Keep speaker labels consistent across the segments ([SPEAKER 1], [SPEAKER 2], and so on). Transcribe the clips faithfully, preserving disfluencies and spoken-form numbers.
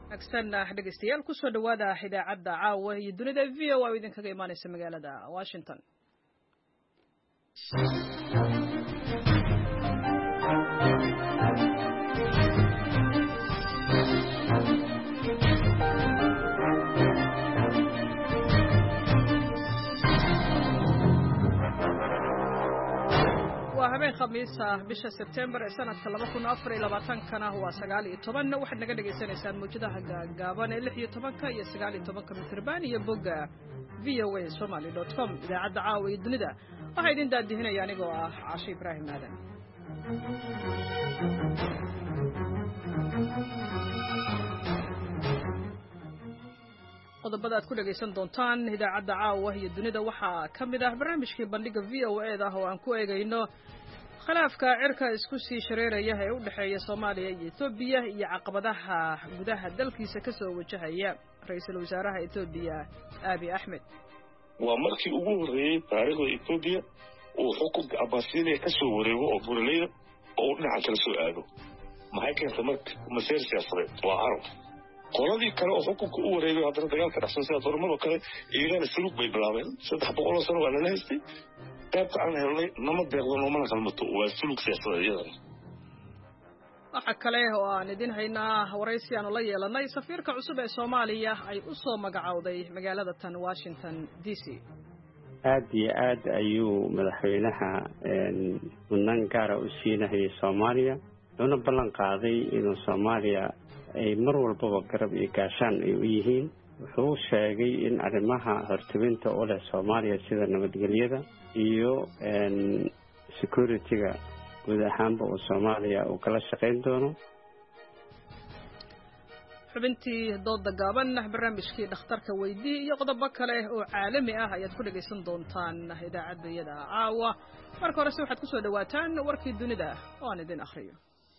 [SPEAKER 1] أكسنا dhegeystayaal ku soo dhawaada idaacadda caawa iyo dunida V O A idin kaga imaanaysa magaalada Washington. habeen khamiis ah bisha September ee sanadka laba kun afar iyo labaatan kana waa sagaal iyo toban waxaad naga dhageysanaysaan muujadaha gaaban ee lix iyo toban iyo sagaal iyo toban mitirban iyo bogga v o a somali dot com idaacadda caawa iyo dunida waxaa idin daadihinaya anigoo ah Caashe Ibraahim Aadan. qodobada aad ku dhageysan doontaan idaacadda caawa iyo dunida waxaa ka mid ah barnaamijkii bandhiga V O A da oo aan ku eegayno khilaafka cirka isku sii shareeraya ee u dhaxeeya Soomaaliya iyo Itoobiya iyo caqabadaha gudaha dalkiisa ka soo wajahaya ra'iisul wasaaraha Itoobiya Abiy Ahmed.
[SPEAKER 2] waa markii ugu horeeyay taariikhda Itoobiya uu xukunka Abbasiiniya ka soo wareego oo buraleyda oo dhinaca kala soo aado maxay keentay marka maseer siyaasadeed waa arag qoladii kale oo xukunka u wareegay haddana dagaalka dhacsan sida Dormado kale Iiraan sulug bay bilaabeen saddex boqol oo sano waa la haystay qaybta aan helnay nama deeqdo noomana kalmato waa sulug siyaasadeed.
[SPEAKER 1] waxa kale oo aan idin haynaa waraysi aan la yeelanay safiirka cusub ee Soomaaliya ay u soo magacowday magaalada tan Washington D C.
[SPEAKER 3] aad iyo aad ayuu madaxweynaha mudnaan gaar ah u siinahay Soomaaliya una ballan qaaday inuu Soomaaliya ay mar walba garab iyo gaashaan ay u yihiin wuxuu sheegay in arrimaha hortibinta oo leh Soomaaliya sida nabadgelyada iyo security-ga guud ahaanba oo Soomaaliya uu kala shaqeyn doono.
[SPEAKER 1] xubintii dooda gaaban barnaamijkii dhakhtarka weydii iyo qodobo kale oo caalami ah ayaad ku dhageysan doontaan idaacadda caawa. marka hore waxaad ku soo dhawaataan warkii dunida oo aan idin akhriyo.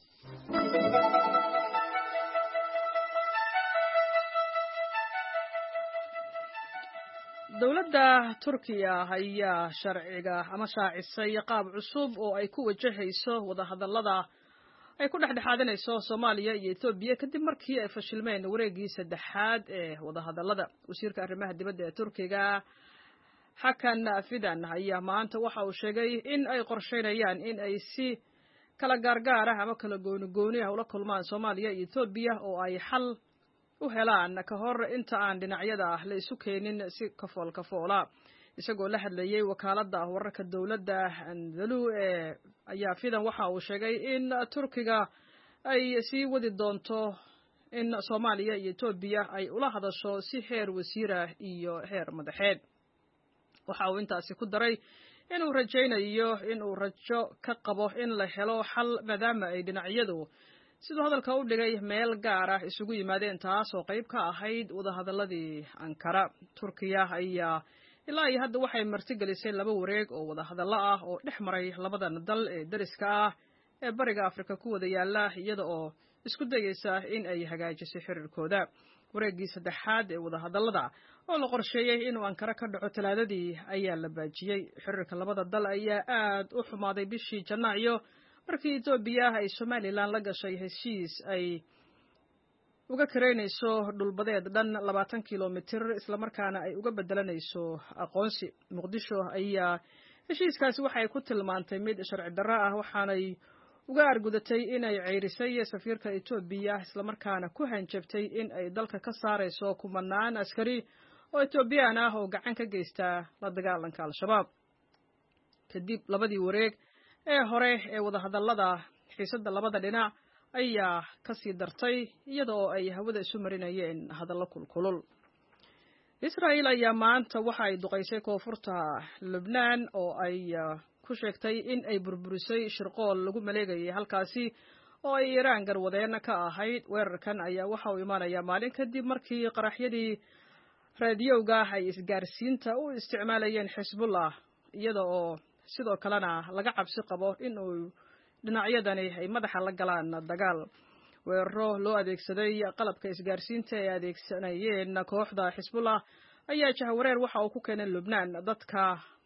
[SPEAKER 1] dawladda Turkiya ayaa sharciga ama shaacisay qaab cusub oo ay ku wajahayso wadahadallada ay ku dhexdhexaadanayso Soomaaliya iyo Itoobiya kadib markii ay fashilmeen wareegii saddexaad ee wadahadallada. wasiirka arrimaha dibadda ee Turkiga Hakan Fidan ayaa maanta waxa uu sheegay in ay qorsheynayaan in ay si kala gaargaar ah ama kala gooni-gooni ah ula kulmaan Soomaaliya iyo Itoobiya oo ay xal u helaan ka hor inta aan dhinacyada la isu keenin si kafool kafoola. isagoo la hadlayay wakaaladda wararka dawladda Anadolu ee ayaa Fidan waxa uu sheegay in Turkiga ay sii wadi doonto in Soomaaliya iyo Itoobiya ay ula hadasho si heer wasiira iyo heer madaxeed. waxa uu intaasi ku daray inuu rajaynayo inuu rajo ka qabo in la helo xal maadaama ay dhinacyadu sidoo hadalka u dhigay meel gaar ah isugu yimaadeen taas oo qayb ka ahayd wadahadaladii Ankara. Turkiya ayaa ilaa iyo hadda waxay martigelisay laba wareeg oo wadahadallo ah oo dhex maray labadan dal ee dariska ah ee bariga Afrika ku wada yaala iyada oo isku dayaysa in ay hagaajiso xiriirkooda. wareegii saddexaad ee wadahadallada oo la qorsheeyay inuu Ankara ka dhaco Talaadadii ayaa la baajiyay. xiriirka labada dal ayaa aad u xumaaday bishii Janaayo markii Itoobiya ay Somaliland la gashay heshiis ay uga kareynayso dhulbadeed dhan labaatan kiiloomitir isla markaana ay uga bedelanayso aqoonsi. Muqdisho ayaa heshiiskaasi waxay ku tilmaantay mid sharci darro ah waxaanay uga argudatay in ay ceyrisay safiirka Itoobiya isla markaana ku hanjabtay in ay dalka ka saarayso kumanaan askari oo Itoobiyaan ah oo gacan ka geysta la dagaalanka Al-Shabaab. kadib labadii wareeg ee hore ee wadahadallada xiisadda labada dhinac ayaa ka sii dartay iyada oo ay hawada isu marinayeen hadallo kulkulul. Israa'iil ayaa maanta waxa ay duqaysay koonfurta Lebanon oo ay ku sheegtay in ay burburisay shirqool lagu maleegayay halkaasi oo ay Iiraan garwadeen ka ahayd. weerarkan ayaa waxa uu imaanayaa maalin kadib markii qaraxyadii raadiyowga ay isgaarsiinta u isticmaalayeen Xisbullah iyada oo sidoo kalena laga cabsi qabo in uu dhinacyadani ay madaxa la galaan dagaal. weeraro loo adeegsaday qalabka isgaarsiinta ee adeegsanayeen kooxda Xisbullah ayaa jahwareer waxa uu ku keenay Lebanon. dadka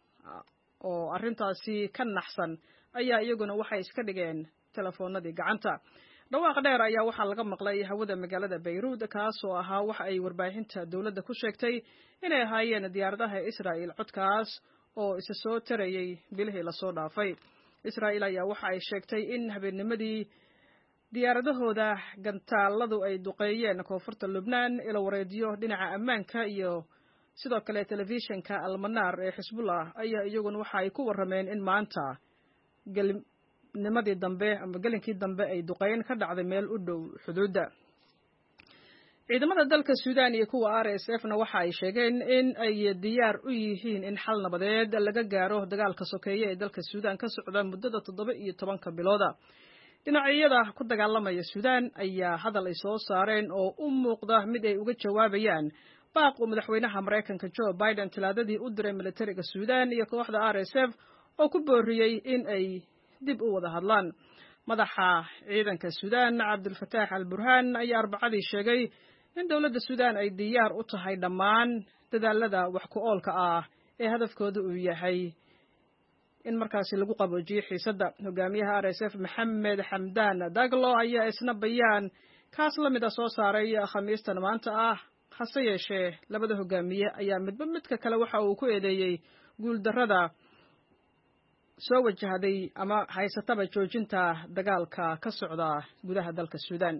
[SPEAKER 1] oo arrintaasi ka naxsan ayaa iyaguna waxay iska dhigeen telefoonadii gacanta. dhawaaq dheer ayaa waxaa laga maqlay hawada magaalada Beirut kaas oo ahaa waxa ay warbaahinta dawladda ku sheegtay inay ahaayeen diyaaradaha Israa'iil codkaas oo isa soo tarayay bilihii la soo dhaafay. Israa'iil ayaa waxa ay sheegtay in habeennimadii diyaaradahooda gantaaladu ay duqeeyeen koonfurta Lubnaan ila wareediyo dhinaca ammaanka iyo sidoo kale telefishinka Al-Manar ee Xisbullah ayaa iyaguna waxa ay ku warrameen in maanta nimadii dambe ama galinkii dambe ay duqeyn ka dhacday meel u dhow xuduudda. Ciidamada dalka Suudaan iyo kuwa R S F-na waxa ay sheegeen in ay diyaar u yihiin in xal nabadeed laga gaaro dagaalka sokeeye ee dalka Suudaan ka socda muddada toddoba iyo tobanka bilooda. Dhinacyada ku dagaalamaya Suudaan ayaa hadal ay soo saareen oo u muuqda mid ay uga jawaabayaan baaq uu madaxweynaha Mareykanka Joe Biden talaadadii u diray militariga Suudaan iyo kooxda R S F oo ku booriyay in ay dib u wada hadlaan. Madaxa ciidanka Suudaan Cabdulfataax Al-Burhaan ayaa Arbacadii sheegay in dawladda Suudaan ay diyaar u tahay dhammaan dadaalada wax ku oolka ah ee hadafkoodu uu yahay in markaasi lagu qaboojiyo xiisadda. Hogaamiyaha R S F Maxamed Xamdaan Daglo ayaa isna bayaan kaas la mid ah soo saaray Khamiistan maanta ah. Hase yeeshee labada hogaamiye ayaa midba midka kale waxa uu ku eedeeyay guuldarrada soo wajahday ama haysataba joojinta dagaalka ka socda gudaha dalka Suudaan.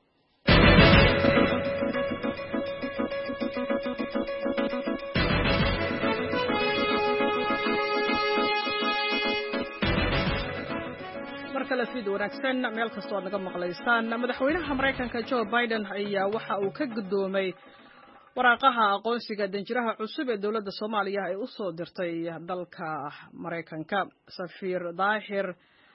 [SPEAKER 1] markale fid wanaagsan meel kasta oo naga maqlaysaan madaxweynaha Mareykanka Joe Biden ayaa waxa uu ka gudoomay waraaqaha aqoonsiga danjiraha cusub ee dawladda Soomaaliya ay u soo dirtay dalka Mareykanka. Safiir Daahir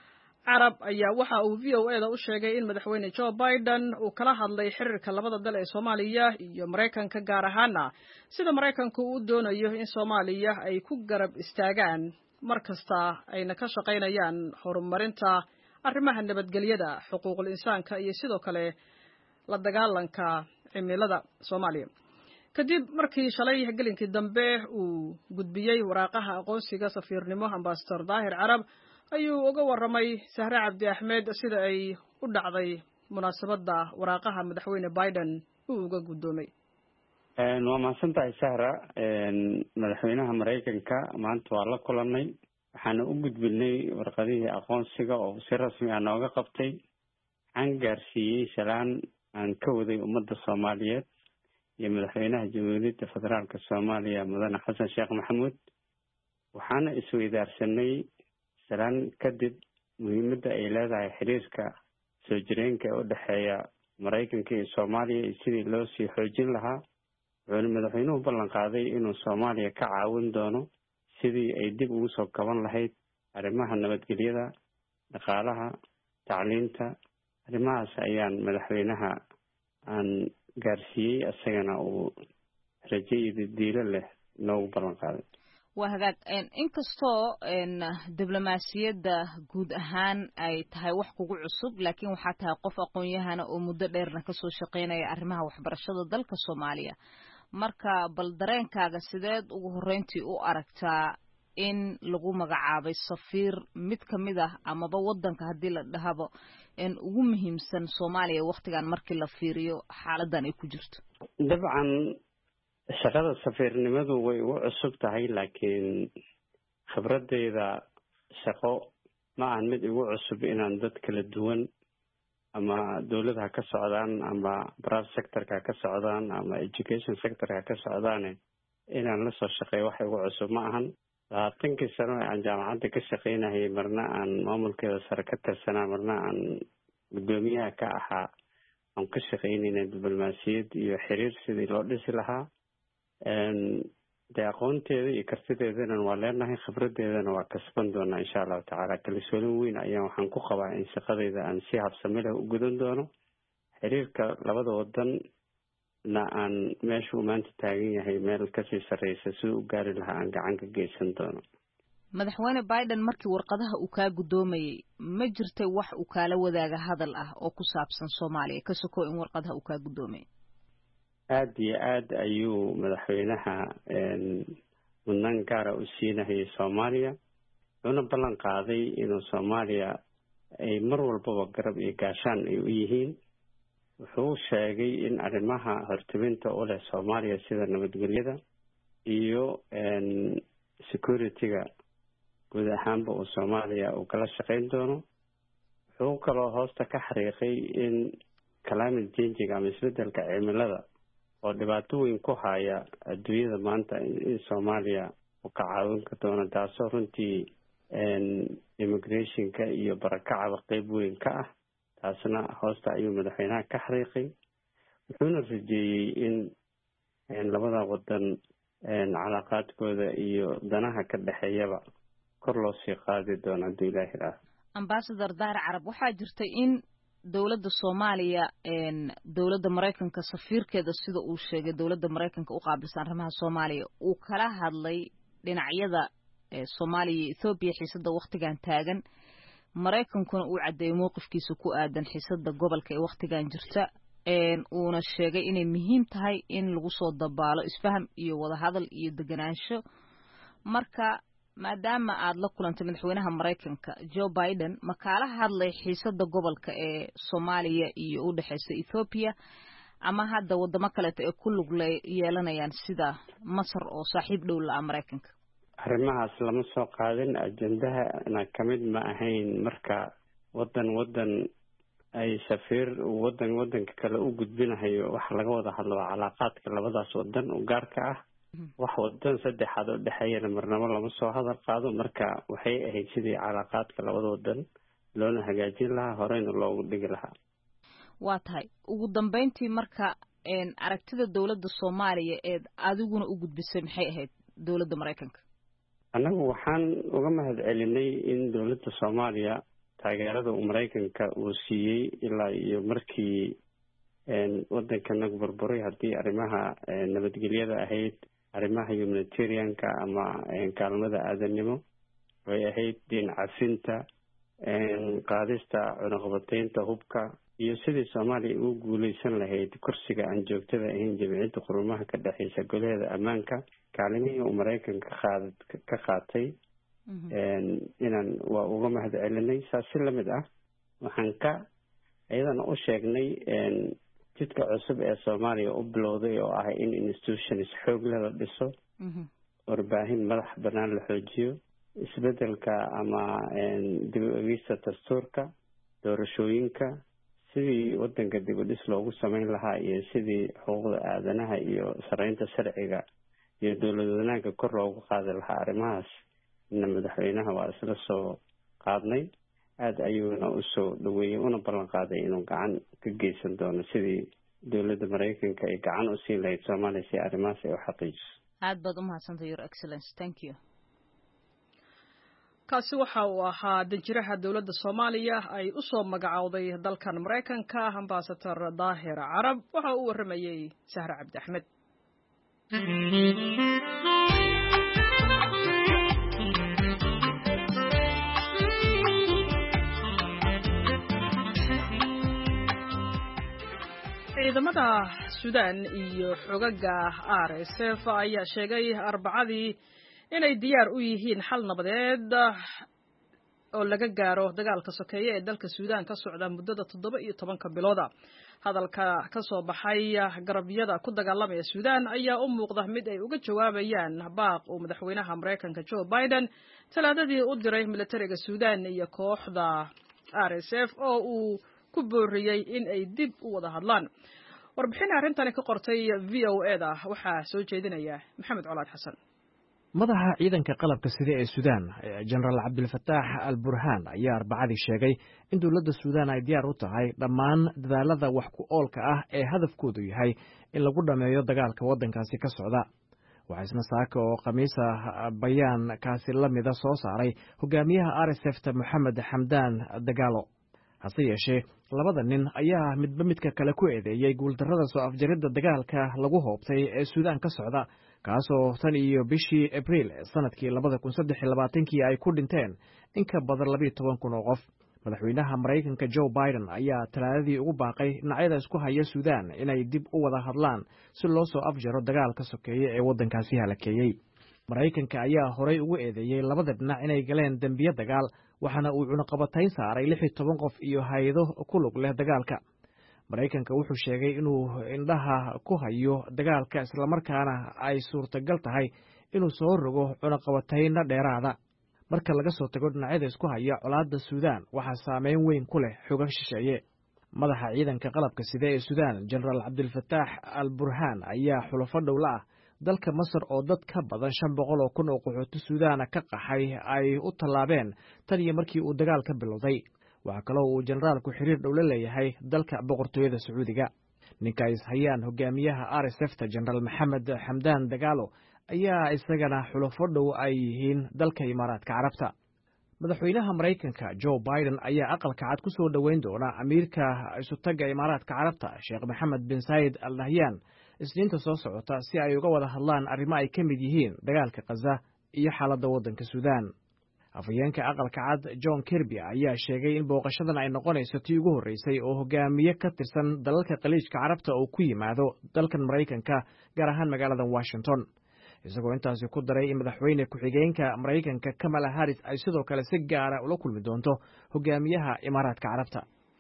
[SPEAKER 1] Carab ayaa waxa uu V O A da u sheegay in madaxweyne Joe Biden uu kala hadlay xiriirka labada dal ee Soomaaliya iyo Mareykanka gaar ahaan sida Mareykanku uu doonayo in Soomaaliya ay ku garab istaagaan markasta ayna ka shaqeynayaan horumarinta arrimaha nabadgelyada, xuquuqul insaanka iyo sidoo kale la dagaalanka cimilada Soomaaliya. kadib markii shalay gelinkii dambe uu gudbiyay waraaqaha aqoonsiga safiirnimo Ambassador Daahir Carab ayuu uga warramay Sahre Cabdi Axmed sida ay u dhacday munaasabada waraaqaha madaxweyne Biden uu uga gudoomay.
[SPEAKER 3] een waa mahadsantahay Sahra. een madaxweynaha Mareykanka maanta waa la kulanay, waxaana u gudbinay warqadihii aqoonsiga oo si rasmi ah nooga qabtay. aan gaarsiiyay salaan aan ka waday ummadda Soomaaliyeed iyo madaxweynaha Jamhuuriyadda Federaalka Soomaaliya Mudane Xasan Sheekh Maxamuud. waxaana isweydaarsanay salaan kadib muhiimadda ay leedahay xiriirka soo jireenka ee u dhexeeya Mareykanka iyo Soomaaliya iyo sidii loo sii xoojin lahaa. wuxuuna madaxweynuhu ballan qaaday inuu Soomaaliya ka caawin doono sidii ay dib ugu soo kaban lahayd arrimaha nabadgelyada, dhaqaalaha, tacliinta. arrimahaas ayaan madaxweynaha aan gaarsiiyey, asagana uu rajayda diilo leh noogu ballan qaaday.
[SPEAKER 4] waa hagaag inkastoo diblomaasiyadda guud ahaan ay tahay wax kugu cusub, laakiin waxaa tahay qof aqoon-yahana oo muddo dheerna kasoo shaqeynaya arrimaha waxbarashada dalka Soomaaliya. marka bal dareenkaaga sideed ugu horreyntii u aragtaa in lagu magacaabay safiir mid ka mid ah amaba waddanka haddii la dhahabo in ugu muhiimsan Soomaaliya waqtigan markii la fiiriyo xaaladdan ay ku jirto?
[SPEAKER 3] dabcan shaqada safiirnimadu way ugu cusub tahay, laakiin khibradeyda shaqo ma ahan mid ugu cusub inaan dad kala duwan ama dawladaha ka socdaan ama private sectorka ka socdaan ama education sectorka ka socdaan inaan la soo shaqeeyo wax ugu cusub ma ahan. labaatankii sano ee aan jaamacadda ka shaqeynayay, marna aan maamulkeeda sare ka tirsanaa, marna aan gudoomiyaha ka ahaa, aan ka shaqeynayna diblomaasiyad iyo xiriir sidii loo dhisi lahaa. dee aqoonteeda iyo kartideedana waa leenahay, khibradeedana waa kasban doonaa insha allahu tacaala. kalsooni weyn ayaan waxaan ku qabaa in shaqadeyda aan si habsami leh u gudan doono. xiriirka labada wadan na aan meeshuu maanta taagan yahay meel kasii sarreysa siduu u gaari lahaa aan gacan ka geysan doono.
[SPEAKER 4] madaxweyne Biden markii warqadaha uu kaa gudoomayay ma jirtay wax uu kaala wadaaga hadal ah oo ku saabsan Soomaaliya ka soko in warqadaha uu kaa gudoomayay?
[SPEAKER 3] aad iyo aad ayuu madaxweynaha mudnaan gaara u siinayay Soomaaliya, wuxuuna ballan qaaday inuu Soomaaliya ay mar walbaba garab iyo gaashaan ay u yihiin. wuxuu sheegay in arrimaha hortebinta u leh Soomaaliya sida nabadgelyada iyo security-ga guud ahaanba uu Soomaaliya uu kala shaqayn doono. wuxuu kaloo hoosta ka xariiqay in climate change ama isbedelka cimilada oo dhibaato weyn ku haya adduunyada maanta in Soomaaliya uu ka caawin doono, taasoo runtii immigration-ka iyo barakacada qayb weyn ka ah. taasna hoosta ayuu madaxweynaha ka xariiqay. wuxuuna rajeeyey in labada wadan calaaqaadkooda iyo danaha ka dhexeeyaba kor loo sii qaadi doono hadduu ilaahi raaho.
[SPEAKER 4] Ambassador Dahir Carab, waxaa jirtay in dowladda Soomaaliya dowladda Mareykanka safiirkeeda sida uu sheegay dowladda Mareykanka u qaabilsan arrimaha Soomaaliya uu kala hadlay dhinacyada Soomaaliya iyo Ethiopia xiisada waqtigan taagan. Mareykankuna uu cadeeyay mowqifkiisa ku aadan xiisada gobolka ee waqtigan jirta, uuna sheegay inay muhiim tahay in lagu soo dabaalo isfaham iyo wada hadal iyo deganaansho. marka maadaama aad la kulantay madaxweynaha Mareykanka Joe Biden ma kala hadlay xiisada gobolka ee Soomaaliya iyo u dhaxaysa Ethiopia ama hadda wadamo kale ee ku lug yeelanayaan sida Masar oo saaxiib dhow la Mareykanka?
[SPEAKER 3] arrimahaas lama soo qaadin, ajendaha ana kamid ma ahayn. marka wadan wadan ay safiir wadan wadanka kale u gudbinayo wax laga wada hadlo calaaqaadka labadaas wadan u gaarka ah. wax wadan saddexaad oo dhaxeeyana marnaba lama soo hadal qaado. marka waxay ahayd sidii calaaqaadka labada wadan loona hagaajin lahaa, horeyna loogu dhigi lahaa.
[SPEAKER 4] waa tahay ugu dambeyntii marka aragtida dowladda Soomaaliya ee adiguna u gudbisay maxay ahayd dowladda Mareykanka?
[SPEAKER 3] anagu waxaan uga mahad celinay in dowladda Soomaaliya taageerada uu Mareykanka uu siiyey ilaa iyo markii wadanka burburay, haddii arrimaha nabadgelyada ahayd, arrimaha humanitarianka ama kaalmada aadanimo, way ahayd din cafinta, qaadista cunaqabataynta hubka, iyo sidii Soomaaliya ugu guuleysan lahayd kursiga aan joogtada ahayn jamciyadda qurumaha ka dhaxaysa golaheeda ammaanka. kaalimihii uu Mareykanka qaad ka qaatay inaan waa uga mahad celinay. saas si lamid ah waxaan ka ayadana u sheegnay jidka cusub ee Soomaaliya u bilowday oo ah in institutions xoog leh la dhiso, warbaahin madax banaan la xoojiyo, isbedelka ama dib u eegista dastuurka, doorashooyinka, sidii wadanka dib u dhis loogu sameyn lahaa, iyo sidii xuquuqda aadanaha iyo sareynta sharciga iyo dowlad wanaagga kor loogu qaadi lahaa. arrimahaas in madaxweynaha waa isla soo qaadnay, aad ayuuna u soo dhaweeyay una ballan qaaday inuu gacan ka geysan doono sidii dowladda Mareykanka ay gacan u siin lahayd Soomaaliya si arrimahaas ay u xaqiijiso.
[SPEAKER 4] aad baad u mahadsantahay, Your Excellency. Thank you.
[SPEAKER 1] kaasi waxa uu ahaa danjiraha dowladda Soomaaliya ay u soo magacowday dalkan Mareykanka, Ambassador Dahir Carab. waxa uu waramayay Sahra Cabdi Axmed. ciidamada Suudaan iyo xogaga R S F ayaa sheegay Arbacadii inay diyaar u yihiin xal nabadeed oo laga gaaro dagaalka sokeeye ee dalka Suudaan ka socda muddada toddoba iyo tobanka bilooda. hadalka ka soo baxay garabyada ku dagaalamaya Suudaan ayaa u muuqda mid ay uga jawaabayaan baaq uu madaxweynaha Mareykanka Joe Biden talaadadii u diray militariga Suudaan iyo kooxda R S F oo uu ku booriyay in ay dib u wada hadlaan. warbixin arrintan ka qortay V O A da waxaa soo jeedinaya Maxamed Colaad Xasan.
[SPEAKER 5] madaxa ciidanka qalabka sida ee Suudaan General Abdulfataax Al-Burhan ayaa Arbacadii sheegay in dowladda Suudaan ay diyaar u tahay dhammaan dadaalada wax ku oolka ah ee hadafkoodu yahay in lagu dhameeyo dagaalka wadankaasi ka socda. waxaa isna saaka oo khamiisa bayaan kaasi lamida soo saaray hogaamiyaha R S F ta Mohamed Hamdan Dagalo. hase yeeshee labada nin ayaa midba midka kale ku eedeeyay guuldarrada soo afjaridda dagaalka lagu hoobtay ee Suudaan ka socda, kaasoo tan iyo bishii Abriil sanadkii labada kun saddex iyo labaatankii ay ku dhinteen in ka badan laba iyo toban kun oo qof. madaxweynaha Mareykanka Joe Biden ayaa talaadadii ugu baaqay dhinacyada isku haya Suudaan inay dib u wada hadlaan si loo soo afjaro dagaalka sokeeye ee waddankaasi halakeeyey. Mareykanka ayaa horey ugu eedeeyay labada dhinac inay galeen dambiyo dagaal, waxaana uu cunaqabatayn saaray lix iyo toban qof iyo hay-ado ku lug leh dagaalka. maraykanka wuxuu sheegay inuu indhaha ku hayo dagaalka islamarkaana ay suurtagal tahay inuu soo rogo cunaqabatayna dheeraada. marka laga soo tago dhinacyada isku haya colaadda suudaan waxaa saameyn weyn ku leh xoogag shisheeye. madaxa ciidanka qalabka sida ee suudaan jenaraal cabdilfataax al burhaan ayaa xulafo dhowla ah dalka masar oo dad ka badan shan boqol oo kun oo qaxooti suudaana ka qaxay ay u tallaabeen tan iyo markii uu dagaal ka bilowday. waxaa kaloo uu jenaraalku xiriir dhowla leeyahay dalka boqortooyada sacuudiga. ninka is hayaan hogaamiyaha r s f ta jenaraal maxamed xamdaan dagaalo ayaa isagana xulafo dhow ay yihiin dalka imaaraadka carabta. madaxweynaha maraykanka joe biden ayaa aqalka cad ku soo dhoweyn doona amiirka isutagga imaaraadka carabta sheekh maxamed bin saayid al nahyan isniinta soo socota si ay uga wada hadlaan arrimo ay ka mid yihiin dagaalka khaza iyo xaaladda waddanka suudaan. afhayeenka aqalka cad john kirby ayaa sheegay in booqashadan ay noqonayso tii ugu horreysay oo hogaamiye ka tirsan dalalka khaliijka carabta oo ku yimaado dalkan maraykanka gaar ahaan magaalada washington, isagoo intaasi ku daray in madaxweyne ku-xigeenka maraykanka kamala harris ay sidoo kale si gaara ula kulmi doonto hogaamiyaha imaaraadka carabta.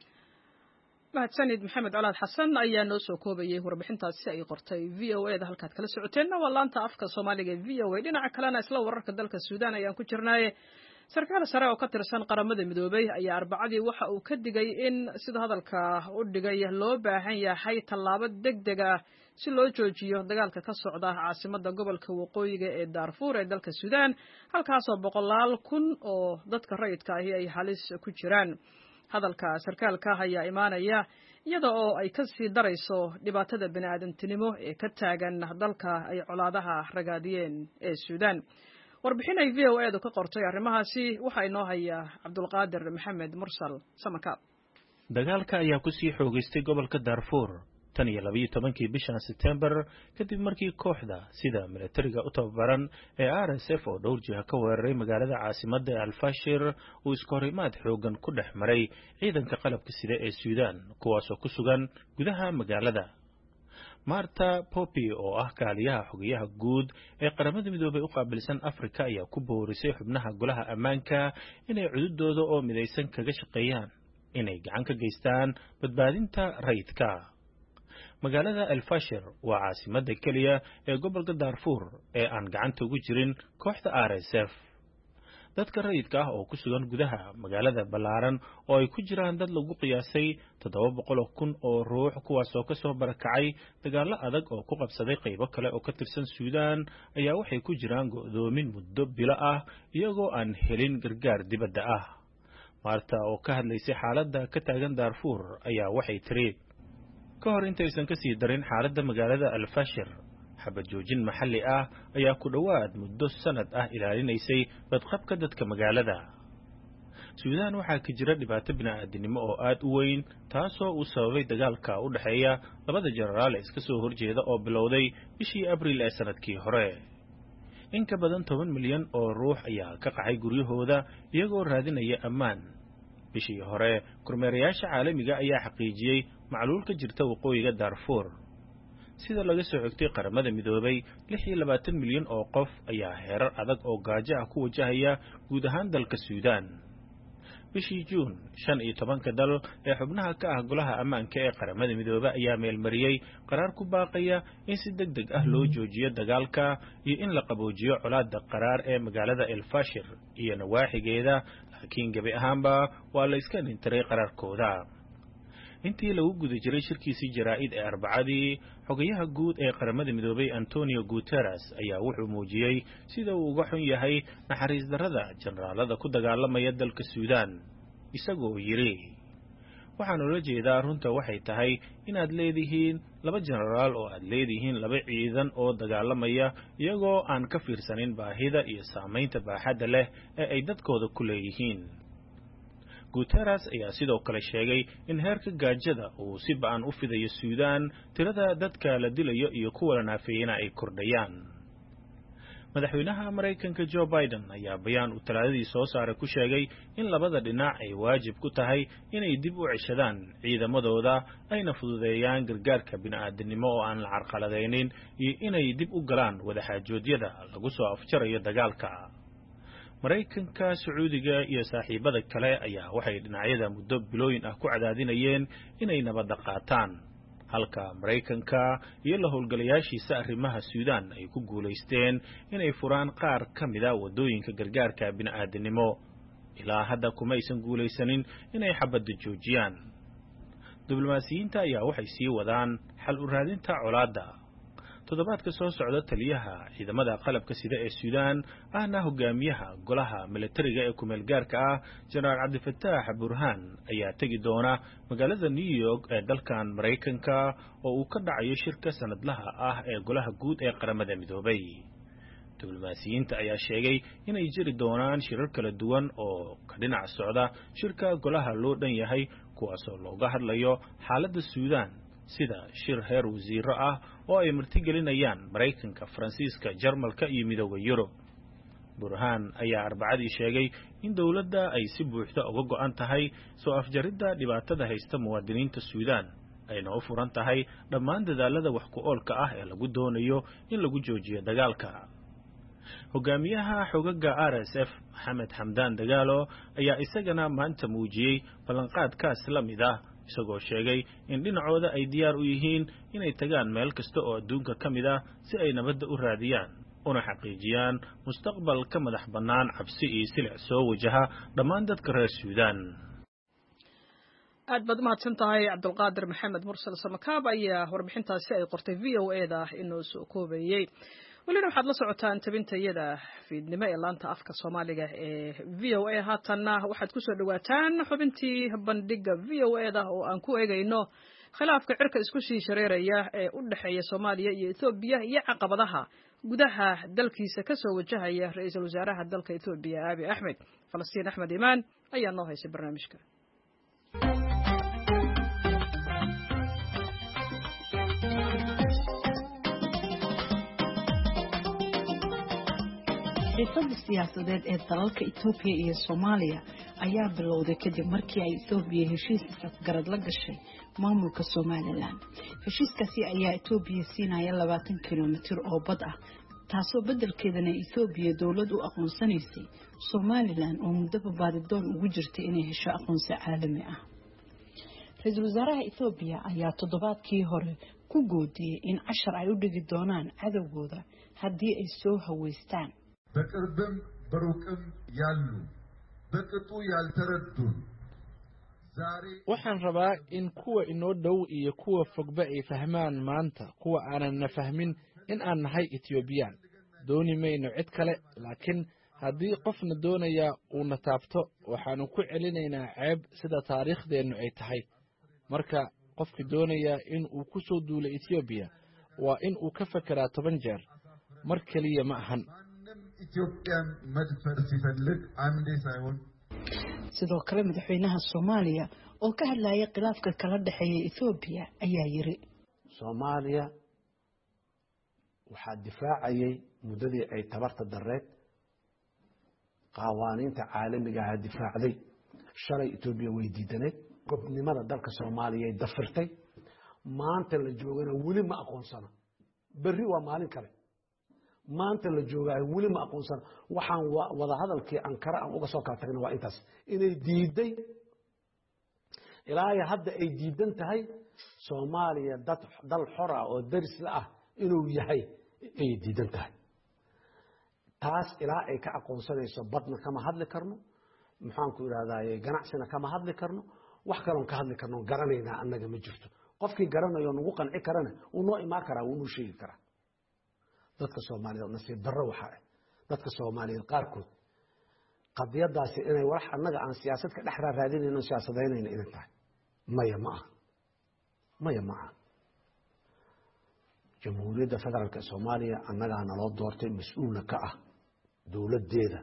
[SPEAKER 1] mahadsanid maxamed colaad xasan ayaa noo soo koobayay warbixintaasi ay qortay v o e da halkaad kala socoteenna waa laanta afka soomaaliga v o e. dhinaca kalena isla wararka dalka suudaan ayaan ku jirnaaye sarkaal sare oo ka tirsan qaramada midoobay ayaa arbacadii waxa uu ka digay in sida hadalka u dhigay loo baahan yahay tallaabo deg deg ah si loo joojiyo dagaalka ka socda caasimada gobolka waqooyiga ee daarfuur ee dalka suudaan, halkaasoo boqolaal kun oo dadka rayidka ahi ay halis ku jiraan. hadalka sarkaalka ayaa imaanaya iyada oo ay ka sii darayso dhibaatada bini'aadantinimo ee ka taagan dalka ay colaadaha ragaadiyeen ee suudaan. warbixin ay v o e du ka qortay arrimahaasi waxaa inoo haya cabdulqaadir maxamed mursal samaka.
[SPEAKER 6] dagaalka ayaa ku sii xoogaystay gobolka daarfuur tan iyo labiyo tobankii bishan September kadib markii kooxda sida militariga u tababaran ee R S F oo dhowr jiha ka weeraray magaalada caasimadda Al-Fashir uu iskahorimaad xoogan ku dhex maray ciidanka qalabka sida ee Suudaan kuwaasoo ku sugan gudaha magaalada. Marta Poppy oo ah kaaliyaha xogayaha guud ee qaramada midoobay u qaabilsan Afrika ayaa ku boorisay xubnaha golaha ammaanka inay cududooda oo midaysan kaga shaqeeyaan inay gacan ka geystaan badbaadinta rayidka. magaalada Al-Fashir waa caasimadda kaliya ee gobolka Darfur ee aan gacanta ugu jirin kooxda R S F. dadka rayidka ah oo ku sugan gudaha magaalada ballaaran oo ay ku jiraan dad lagu qiyaasay toddoba boqol oo kun oo ruux kuwaasoo ka soo barakacay dagaallo adag oo ku qabsaday qaybo kale oo ka tirsan Suudaan ayaa waxay ku jiraan go'doomin muddo bilo ah iyagoo aan helin gargaar dibadda ah. Marta oo ka hadlaysay xaaladda ka taagan Darfur ayaa waxay tiri ka hor intaysan ka sii darin xaaladda magaalada Al-Fashir xabad joojin maxalli ah ayaa ku dhowaad muddo sanad ah ilaalinaysay badqabka dadka magaalada. Suudaan waxaa ka jira dhibaato bini'aadanimo oo aad u weyn taasoo uu sababay dagaalka u dhexeeya labada jenaraal ee iska soo horjeeda oo bilowday bishii Abriil ee sanadkii hore. in ka badan toban milyan oo ruux ayaa ka qaxay guryahooda iyagoo raadinaya ammaan. bishii hore kormeerayaasha caalamiga ayaa xaqiijiyay macluul ka jirta waqooyiga Darfur. sida laga soo xigtay qaramada midoobay lix iyo labaatan milyan oo qof ayaa heerar adag oo gaajo ah ku wajahaya guud ahaan dalka Suudaan. bishii Juun shan iyo tobanka dal ee xubnaha ka ah golaha ammaanka ee qaramada midoobay ayaa meelmariyay qaraar ku baaqaya in si degdeg ah loo joojiyo dagaalka iyo in la qaboojiyo colaadda qaraar ee magaalada Al-Fashir iyo nawaaxigeeda, laakiin gabi ahaanba waa la iska nintiray qaraarkooda. intii lagu guda jiray shirkiisii jaraa'id ee Arbacadii, xogayaha guud ee qaramada midoobay Antonio Guterres ayaa wuxuu muujiyay sida uu uga xun yahay naxariis darrada generaalada ku dagaalamaya dalka Suudaan, isagoo yiri waxaan ula jeedaa runta waxay tahay inaad leedihiin laba generaal oo aad leedihiin laba ciidan oo dagaalamaya iyagoo aan ka fiirsanin baahida iyo saamaynta baaxadda leh ee ay dadkooda ku leeyihiin. Guterres ayaa sidoo kale sheegay in heerka gaajada uu si ba'an u fidayo Suudaan, tirada dadka la dilayo iyo kuwa la naafeeyana ay kordhayaan. madaxweynaha Mareykanka Joe Biden ayaa bayaan uu talaadadii soo saaray ku sheegay in labada dhinac ay waajib ku tahay inay dib u ceshadaan ciidamadooda ayna fududeeyaan gargaarka bini'aadanimo oo aan la carqaladaynin iyo inay dib u galaan wadaxaajoodyada lagu soo afjarayo dagaalka. maraykanka sacuudiga iyo saaxiibada kale ayaa waxay dhinacyada muddo bilooyin ah ku cadaadinayeen inay nabadda qaataan halka maraykanka iyo la howlgalayaashiisa arrimaha suudaan ay ku guulaysteen inay furaan qaar ka mida waddooyinka gargaarka bini'aadanimo ilaa hadda kuma aysan guulaysanin inay xabadda joojiyaan diblomaasiyiinta ayaa waxay sii wadaan xal u raadinta colaadda toddobaadka soo socda taliyaha ciidamada qalabka sida ee suudaan ahna hogaamiyaha golaha militariga ee kumeel gaarka ah jenaraal cabdifataax burhaan ayaa tegi doona magaalada new york ee dalkan maraykanka oo uu ka dhacayo shirka sanadlaha ah ee golaha guud ee qaramada midoobay diblomaasiyiinta ayaa sheegay inay jiri doonaan shirar kala duwan oo ka dhinac socda shirka golaha loo dhan yahay kuwaasoo looga hadlayo xaaladda suudaan sida shir heer wasiiro ah oo ay martigelinayaan maraykanka faransiiska jarmalka iyo midooda yurub burhaan ayaa arbacadii sheegay in dowladda ay si buuxda uga go'an tahay soo afjaridda dhibaatada haysta muwaadiniinta suudaan ayna u furan tahay dhammaan dadaalada wax ku oolka ah ee lagu doonayo in lagu joojiyo dagaalka hogaamiyaha xogaga R S F Maxamed Xamdaan Dagaalo ayaa isagana maanta muujiyey ballanqaadkaas la mid ah isagoo sheegay in dhinacooda ay diyaar u yihiin inay tagaan meel kasta oo adduunka ka mid ah si ay nabadda u raadiyaan una xaqiijiyaan mustaqbal ka madax bannaan cabsi iyo silic soo wajaha dhammaan dadka reer suudaan
[SPEAKER 1] aad baad umahadsan tahay cabdulqaadir maxamed mursal samakaab ayaa warbixintaasi ay qortay v o e da inoo soo koobayey welina waxaad la socotaan tabintayada fiidnimo ee laanta afka soomaaliga ee v o a haatanna waxaad kusoo dhawaataan xubintii bandhiga v o e da oo aan ku eegayno khilaafka cirka isku sii shareeraya ee u dhexeeya soomaaliya iyo etoobiya iyo caqabadaha gudaha dalkiisa kasoo wajahaya ra-iisul wasaaraha dalka etoobiya aabi axmed falastiin axmed imaan ayaa noo haysay barnaamijka
[SPEAKER 7] xiisadda siyaasadeed ee dalalka Itoobiya iyo Soomaaliya ayaa bilowday kadib markii ay Itoobiya heshiis isgarad la gashay maamulka Somaliland. Heshiiskaasi ayaa Itoobiya siinaya labaatan kiiloomitir oo bad ah, taasoo beddelkeedana Itoobiya dawlad u aqoonsanaysay Somaliland oo muddo baadidoon ugu jirtay inay hesho aqoonsi caalami ah. Ra-iisul wasaaraha Itoobiya ayaa toddobaadkii hore ku goodiyay in cashar ay u dhigi doonaan cadawgooda haddii ay soo haweystaan.
[SPEAKER 8] በቅርብም በሩቅም ያሉ በቅጡ ያልተረዱን ዛሬ
[SPEAKER 9] waxaan rabaa in kuwa inoo dhow iyo kuwa fogba ay fahmaan maanta kuwa aanan na fahmin in aan nahay Ethiopian dooni mayno cid kale laakiin haddii qofna doonaya uu na taabto waxaanu ku celinaynaa ceeb sida taariikhdeenu ay tahay marka qofkii doonaya in uu ku soo duulo Ethiopia waa in uu ka fekeraa toban jeer mar kaliya ma ahan
[SPEAKER 8] ኢትዮጵያን መድፈር ሲፈልግ አንዴ ሳይሆን
[SPEAKER 7] sidoo kale madaxweynaha Soomaaliya oo ka hadlayay khilaafka kala dhaxeeya Ethiopia ayaa yiri
[SPEAKER 10] Soomaaliya waxa difaacayay muddadii ay tabarta dareed qawaaniinta caalamiga ah difaacday shalay Ethiopia way diidaneed gobnimada dalka Soomaaliya ay dafirtay maanta la joogana wali ma aqoonsana berri waa maalin kale maanta la joogaay wali ma aqoonsan waxaan wada hadalkii Ankara aan uga soo kala tagnay waa intaas inay diiday ilaa hadda ay diidan tahay Soomaaliya dad dal xor ah oo daris la ah inuu yahay ay diidan tahay taas ilaa ay ka aqoonsanayso badna kama hadli karno maxaan ku iraahdaa ganacsina kama hadli karno wax kale oo ka hadli karno garanayna annaga ma jirto qofkii garanayo nagu qanci karana uu noo imaan karaa uu noo sheegi karaa dadka Soomaaliyeed nasiib darro waxa ah dadka Soomaaliyeed qaarkood qadiyadaasi inay wax annaga aan siyaasad ka dhex raadinayno siyaasadeynayna inay tahay maya ma aha maya ma aha Jamhuuriyadda Federaalka Soomaaliya annaga naloo doortay mas'uul ka ah dawladdeeda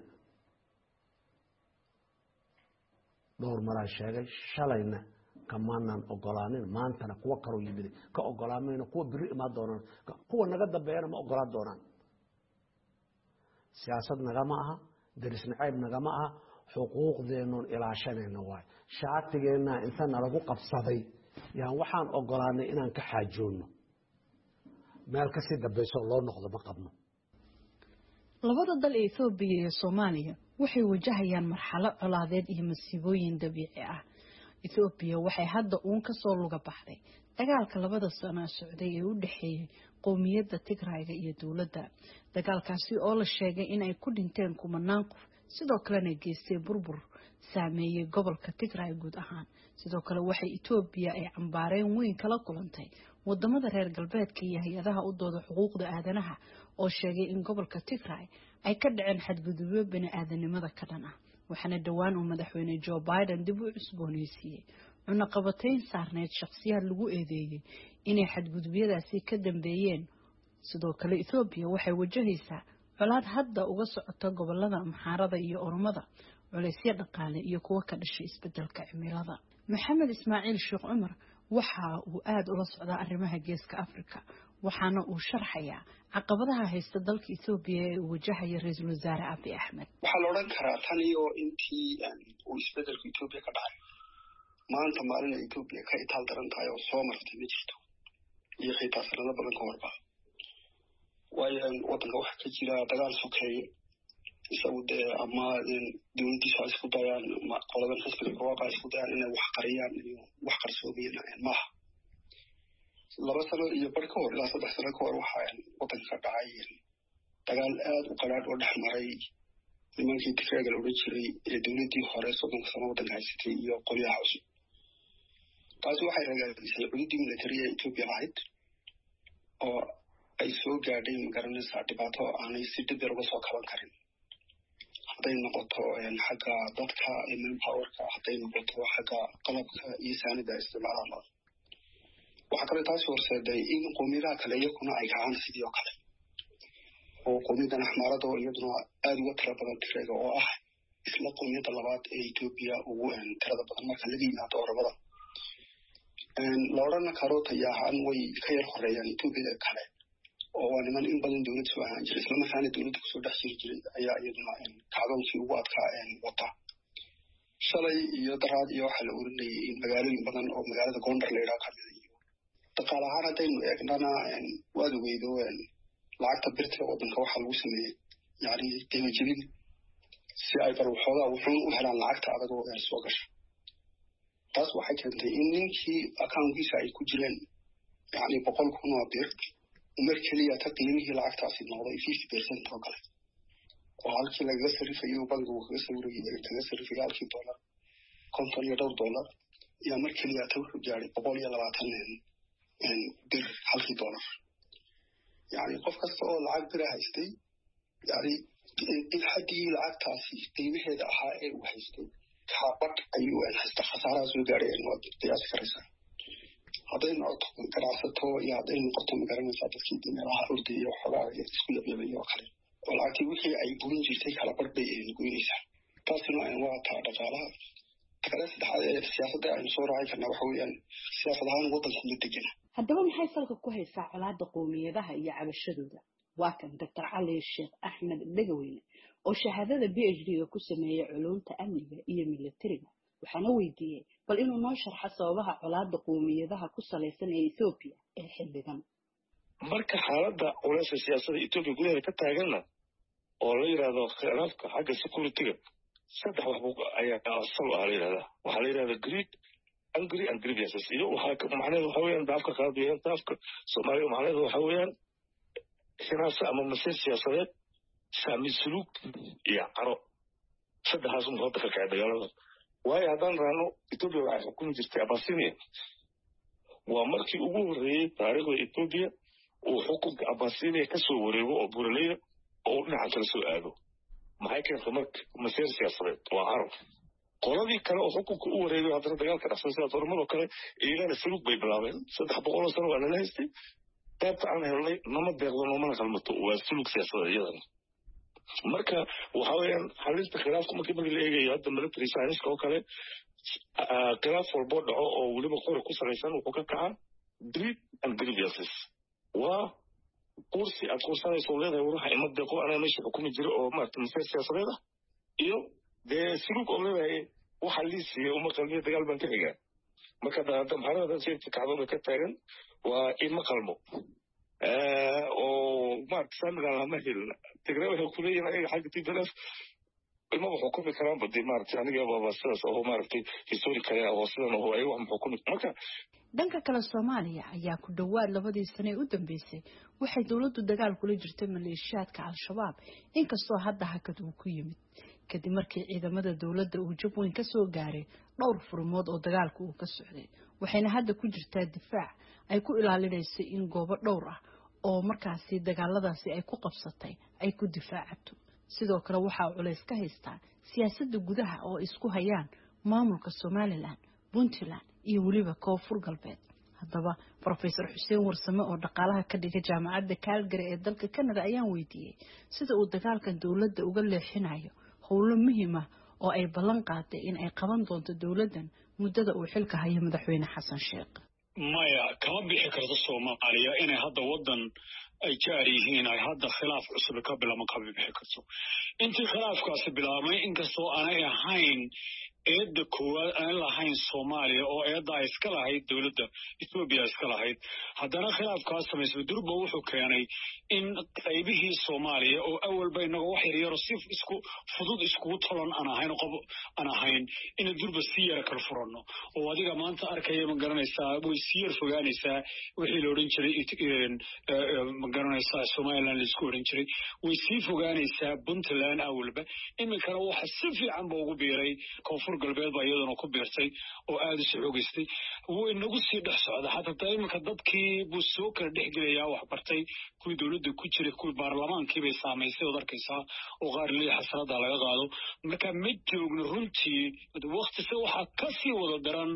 [SPEAKER 10] dhowr mar ay sheegay shalayna kamaanaan ogolaanin maantana kuwa kale yimid ka ogolaamayna kuwa biri ima doonaan kuwa naga dambeeyana ma ogolaan doonaan siyaasad naga ma aha daris nacayb naga ma aha xuquuqdeenu ilaashanayna waay shaatigeena inta nalagu qabsaday yaan waxaan ogolaanay inaan ka xaajoono meel ka sii dambayso loo noqdo ma qabno
[SPEAKER 7] labada dal ee Itoobiya iyo Soomaaliya waxay wajahayaan marxalad colaadeed iyo masiibooyin dabiici ah. Ethiopia waxay hadda uun ka soo luga baxday dagaalka labada sano socday ee u dhaxeeyay qowmiyadda Tigray iyo dawladda. Dagaalkaasi oo la sheegay in ay ku dhinteen kumanaan qof, sidoo kalena geystay burbur saameeyay gobolka Tigray guud ahaan. Sidoo kale waxay Ethiopia ay cambaareen weyn kala kulantay wadamada reer galbeedka iyo hay'adaha u dooda xuquuqda aadanaha oo sheegay in gobolka Tigray ay ka dhaceen xadgudubyo bini'aadanimada ka dhan ah. waxaana dhawaan uu madaxweyne Joe Biden dib u cusboonaysiiyay cunaqabatayn saarneed shakhsiyaad lagu eedeeyay inay xadgudubyadaasi ka dambeeyeen. sidoo kale Ethiopia waxay wajahaysaa colaad hadda uga socota gobolada Amxaarada iyo Oromada, culaysyo dhaqaale iyo kuwa ka dhashay isbedelka cimilada. Maxamed Ismaaciil Sheekh Cumar waxa uu aad ula socdaa arrimaha Geeska Afrika, waxaana uu sharxayaa caqabadaha haysta dalka Ethiopia ee uu wajahayo Ra'iisul Wasaare Abiy Ahmed.
[SPEAKER 11] waxaa la oran karaa tan iyo intii uu isbedelku Ethiopia ka dhacay maanta maalin Ethiopia ka itaal daran tahay oo soo martay ma jirto iyo xitaa sanado badan ka horba. waayo wadanka waxa ka jira dagaal sokeeye isagu dee ama dowladiisa isku dayaan qoladan xisbiga waaqa isku dayaan inay wax qariyaan iyo wax qarsoomiyaan maaha. laba sano iyo bar ka hor ilaa saddex sano ka hor waxaa wadanka ka dhacay dagaal aad u qalaad oo dhex maray nimankii Tigray la odhan jiray ee dowladii hore soddonka sano wadanka haysatay iyo qolyaha cusub. taasi waxay ragaadisay cududii militariga Ethiopia lahayd oo ay soo gaadhay magaranaysaa dhibaato aanay si dib yar uga soo kaban karin. hadday noqoto xagga dadka manpowerka, hadday noqoto xagga qalabka iyo saanida isticmaalada. waxaa kale taasi horseeday in qowmiyadaha kale iyaguna ay kacaan sidii oo kale oo qowmiyadan Axmaarada oo iyaduna aad uga tira badan Tigrayga oo ah isla qowmiyadda labaad ee Ethiopia ugu tirada badan marka laga yimaado Oromada. la odhan karo tayahan way ka yar horeeyaan Ethiopia kale oo waa niman in badan dowlad soo ahaan jiray isla markaana dowladda kusoo dhex jiri jiray ayaa iyaduna kacdoonkii ugu adkaa wata. shalay iyo daraad iyo waxaa la oranayay in magaalooyin badan oo magaalada Gondar la yidhaha kamid iyo dhaqaale ahaan haddaynu eegnana waad weydo lacagta birta wadanka waxaa lagu sameeyey yani qiimo jebin si ay bal waxoogaa wuxuun u helaan lacagta adagoo soo gasha. taas waxay keentay in ninkii akaunkiisa ay ku jireen yani boqol kun oo bir mar keliya ta qiimihii lacagtaasi noqday fifty percent oo kale oo halkii lagaga sarifayo bangigu kaga sawirayay kaga sarifay halkii dollar konton iyo dhowr dollar iyo mar keliya ta wuxuu gaaray boqol iyo labaatan bir halkii dollar. yani qof kasta oo lacag bir haystay yani in haddii lacagtaasi qiimaheeda ahaa ee uu haystay kaabad ayuu haysta khasaaraha soo gaaray waad qiyaasi karaysaa. hadday noqoto ganacsato iyo hadday noqoto magaranaysaa dadkii meelaha orday iyo waxoogaa isku yabyabay oo kale oo lacagtii wixii ay gurin jirtay kala badh bay goynaysaa. taasina waa taa dhaqaalaha. takale saddexaad ee siyaasadda aynu soo raaci karnaa waxa weeyaan siyaasad ahaan wadanka ma degana.
[SPEAKER 7] haddaba maxay salka ku haysaa colaadda qowmiyadaha iyo cabashadooda? waa kan Doctor Cali Sheekh Axmed Dhagaweyne oo shahaadada B H D ku sameeyay culuumta amniga iyo militariga, waxaana weydiiyay bal inuu noo sharxo sababaha colaadda qowmiyadaha ku salaysan ee Ethiopia ee xilligan.
[SPEAKER 2] marka xaaladda culayska siyaasadda Ethiopia gudaheeda ka taaganna oo la yiraahdo khilaafka xagga security-ga saddex wax ayaa asal ah la yiraahdaa. waxaa la yiraahdaa greed, angry and grievances. iyo waxaa macnaheedu waxa weeyaan daafka qaadaya daafka Soomaaliya macnaheedu waxa weeyaan xinaasa ama mas'uul siyaasadeed saami suluk iyo caro. saddexaas un hadda ka kacay dagaalada. waayo haddaan raano Ethiopia waxay xukumi jirtay Abyssinia. waa markii ugu horreeyay taariikhda Ethiopia uu xukunka Abyssinia ka soo wareego oo buraleyda oo dhinaca kala soo aado. maxay keentay marka mas'uul siyaasadeed waa caro. qoladii kale oo xukunka u wareegay haddana dagaalka dhacsan sida Oromada kale iyagana suluk bay bilaabeen. saddex boqol oo sano waa nala haystay. qaybta aan helnay nama deeqdo noomana qalmato waa suluk siyaasadeed iyadana. marka waxa weeyaan xalinta khilaafka markii markii la eegayo hadda military science oo kale khilaaf walbo dhaco oo weliba qori ku salaysan wuxuu ka kacaa greed and grievances. waa kursi aad kursanayso leedahay waxa ima deeqo anaa meesha xukumi jira oo maarata mas'uul siyaasadeed ah iyo dee suluk oo leedahay waxa liisiya uma qalmiyo dagaal baan ka xigaa. marka hadda maxaanada sheegta kacdoonka ka taagan waa ima qalmo oo maarata saamigan lama helin. Tigray waxay ku leeyihiin ayaga xagga T P L F ilma wuxuu ku fikiraan badii maaragtay aniga baba sidaas oo maaragtay historically oo sidan oo ay wax muxuu ku marka
[SPEAKER 7] dhanka kale Soomaaliya ayaa ku dhawaad labadii sano u dambeysay waxay dawladdu dagaal kula jirtay maleeshiyaadka al-shabaab inkastoo hadda hakad uu ku yimid kadib markii ciidamada dawladda uu jab weyn ka soo gaaray dhowr furmood oo dagaalku uu ka socday waxayna hadda ku jirtaa difaac ay ku ilaalinayso in goobo dhowr ah oo markaasi dagaaladaasi ay ku qabsatay ay ku difaacato sidoo kale waxa culays ka haystaa siyaasadda gudaha oo isku hayaan maamulka Somaliland Puntland iyo waliba Koonfur Galbeed haddaba Professor Xuseen Warsame oo dhaqaalaha ka dhigay jaamacadda Calgary ee dalka Canada ayaan weydiiyay sida uu dagaalkan dawladda uga leexinayo howlo muhiim ah oo ay ballan qaaday in ay qaban doonto dawladdan muddada uu xilka hayo madaxweyne Xasan Sheekh
[SPEAKER 12] maya kama bixi karto Soomaaliya inay hadda wadan ay jaarihiin ay hadda khilaaf cusub ka bilaabma ka bixi karto intii khilaafkaasi bilaabmay inkastoo aanay ahayn eedda koowaad aan lahayn Soomaaliya oo eedda ay iska lahayd dawladda Ethiopia iska lahayd haddana khilaafkaas sameysay durba wuxuu keenay in qaybihii Soomaaliya oo awalba inaga wax yar yar si isku fudud isku tolan aan ahayn qof aan ahayn in durba si yar kala furano oo adiga maanta arkaya ma garanaysaa way si yar fogaanaysaa wixii la oran jiray ma garanaysaa Somaliland isku oran jiray way si fogaanaysaa Puntland awalba iminkana waxa si fiican baa ugu biiray Koonfur Galbeed baa iyaduna ku biirtay oo aad u xoogistay way nagu sii dhex socda hatta iminka dadkii buu soo kala dhex gelaya wax bartay kuwii dawladda ku jiray kuwii baarlamaankii bay saameysay oo arkaysaa oo qaar leeyahay xasanada laga qaado marka mid joogna runtii waqti se waxa ka sii wada daran